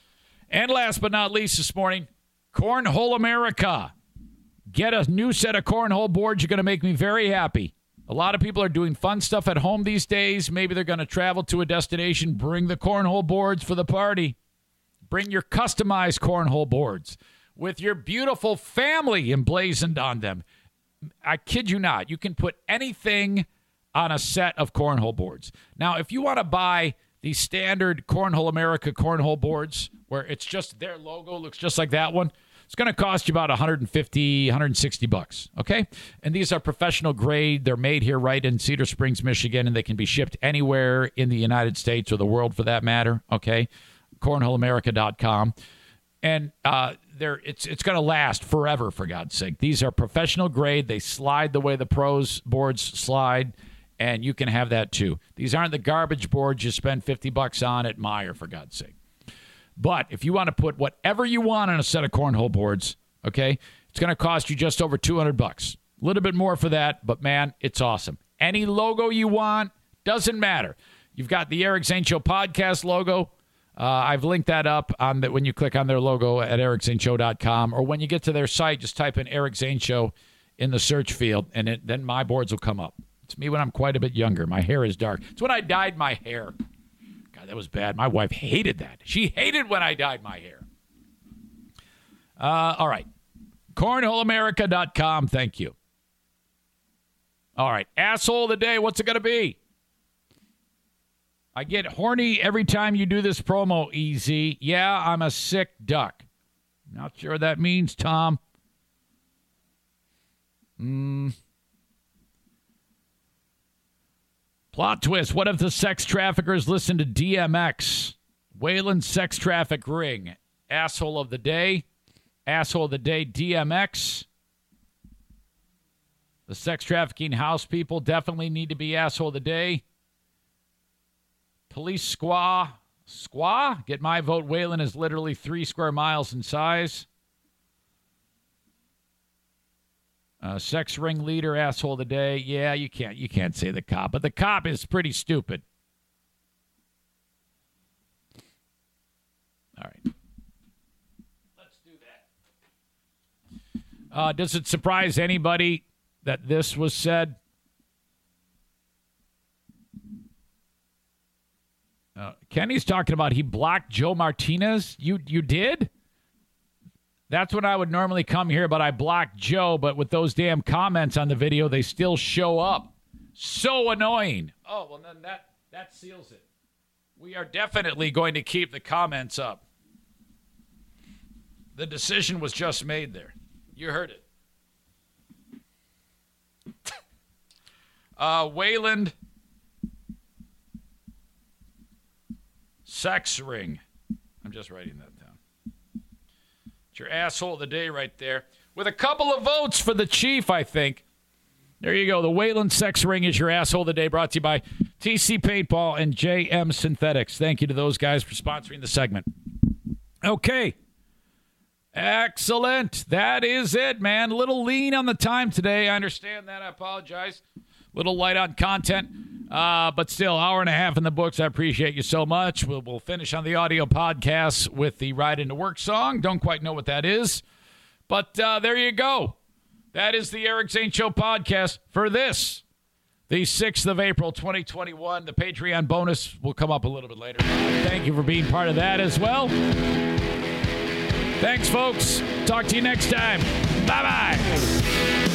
And last but not least this morning, Cornhole America. Get a new set of cornhole boards. You're going to make me very happy. A lot of people are doing fun stuff at home these days. Maybe they're going to travel to a destination. Bring the cornhole boards for the party. Bring your customized cornhole boards with your beautiful family emblazoned on them. I kid you not. You can put anything on a set of cornhole boards. Now, if you want to buy the standard Cornhole America cornhole boards where it's just their logo, looks just like that one, it's going to cost you about one hundred fifty, one hundred sixty bucks, okay? And these are professional grade. They're made here right in Cedar Springs, Michigan, and they can be shipped anywhere in the United States or the world for that matter, okay? cornhole america dot com. And uh, they're, it's it's going to last forever, for God's sake. These are professional grade. They slide the way the pros boards slide, and you can have that too. These aren't the garbage boards you spend fifty bucks on at Meijer, for God's sake. But if you want to put whatever you want on a set of cornhole boards, okay, it's going to cost you just over two hundred bucks. A little bit more for that, but man, it's awesome. Any logo you want, doesn't matter. You've got the Eric Zane Show podcast logo. Uh, I've linked that up on the, when you click on their logo at eric zane show dot com, or when you get to their site, just type in Eric Zane Show in the search field, and it, then my boards will come up. It's me when I'm quite a bit younger. My hair is dark. It's when I dyed my hair. God, that was bad. My wife hated that. She hated when I dyed my hair. Uh, all right. cornhole america dot com. Thank you. All right. Asshole of the day. What's it going to be? I get horny every time you do this promo, E Z. Yeah, I'm a sick duck. Not sure what that means, Tom. Hmm. Plot twist. What if the sex traffickers listen to D M X? Wayland sex traffic ring. Asshole of the day. Asshole of the day, D M X. The sex trafficking house people definitely need to be asshole of the day. Police squaw. Squaw? Get my vote. Wayland is literally three square miles in size. Uh, sex ring leader, asshole of the day. Yeah, you can't you can't say the cop, but the cop is pretty stupid. All right. Let's do that. Uh, does it surprise anybody that this was said? Uh, Kenny's talking about he blocked Joe Martinez. You you did? That's when I would normally come here, but I blocked Joe. But with those damn comments on the video, they still show up. So annoying. Oh, well, then that, that seals it. We are definitely going to keep the comments up. The decision was just made there. You heard it. uh, Wayland. Sex ring. I'm just writing that down. It's your asshole of the day right there. With a couple of votes for the chief, I think. There you go. The Wayland sex ring is your asshole of the day, brought to you by T C Paintball and J M Synthetics. Thank you to those guys for sponsoring the segment. Okay. Excellent. That is it, man. A little lean on the time today. I understand that. I apologize. A little light on content. Uh, but still, hour and a half in the books. I appreciate you so much. We'll, we'll finish on the audio podcast with the Ride Into Work song. Don't quite know what that is. But uh, there you go. That is the Eric Zane Show podcast for this, the sixth of April, twenty twenty-one. The Patreon bonus will come up a little bit later. Thank you for being part of that as well. Thanks, folks. Talk to you next time. Bye-bye.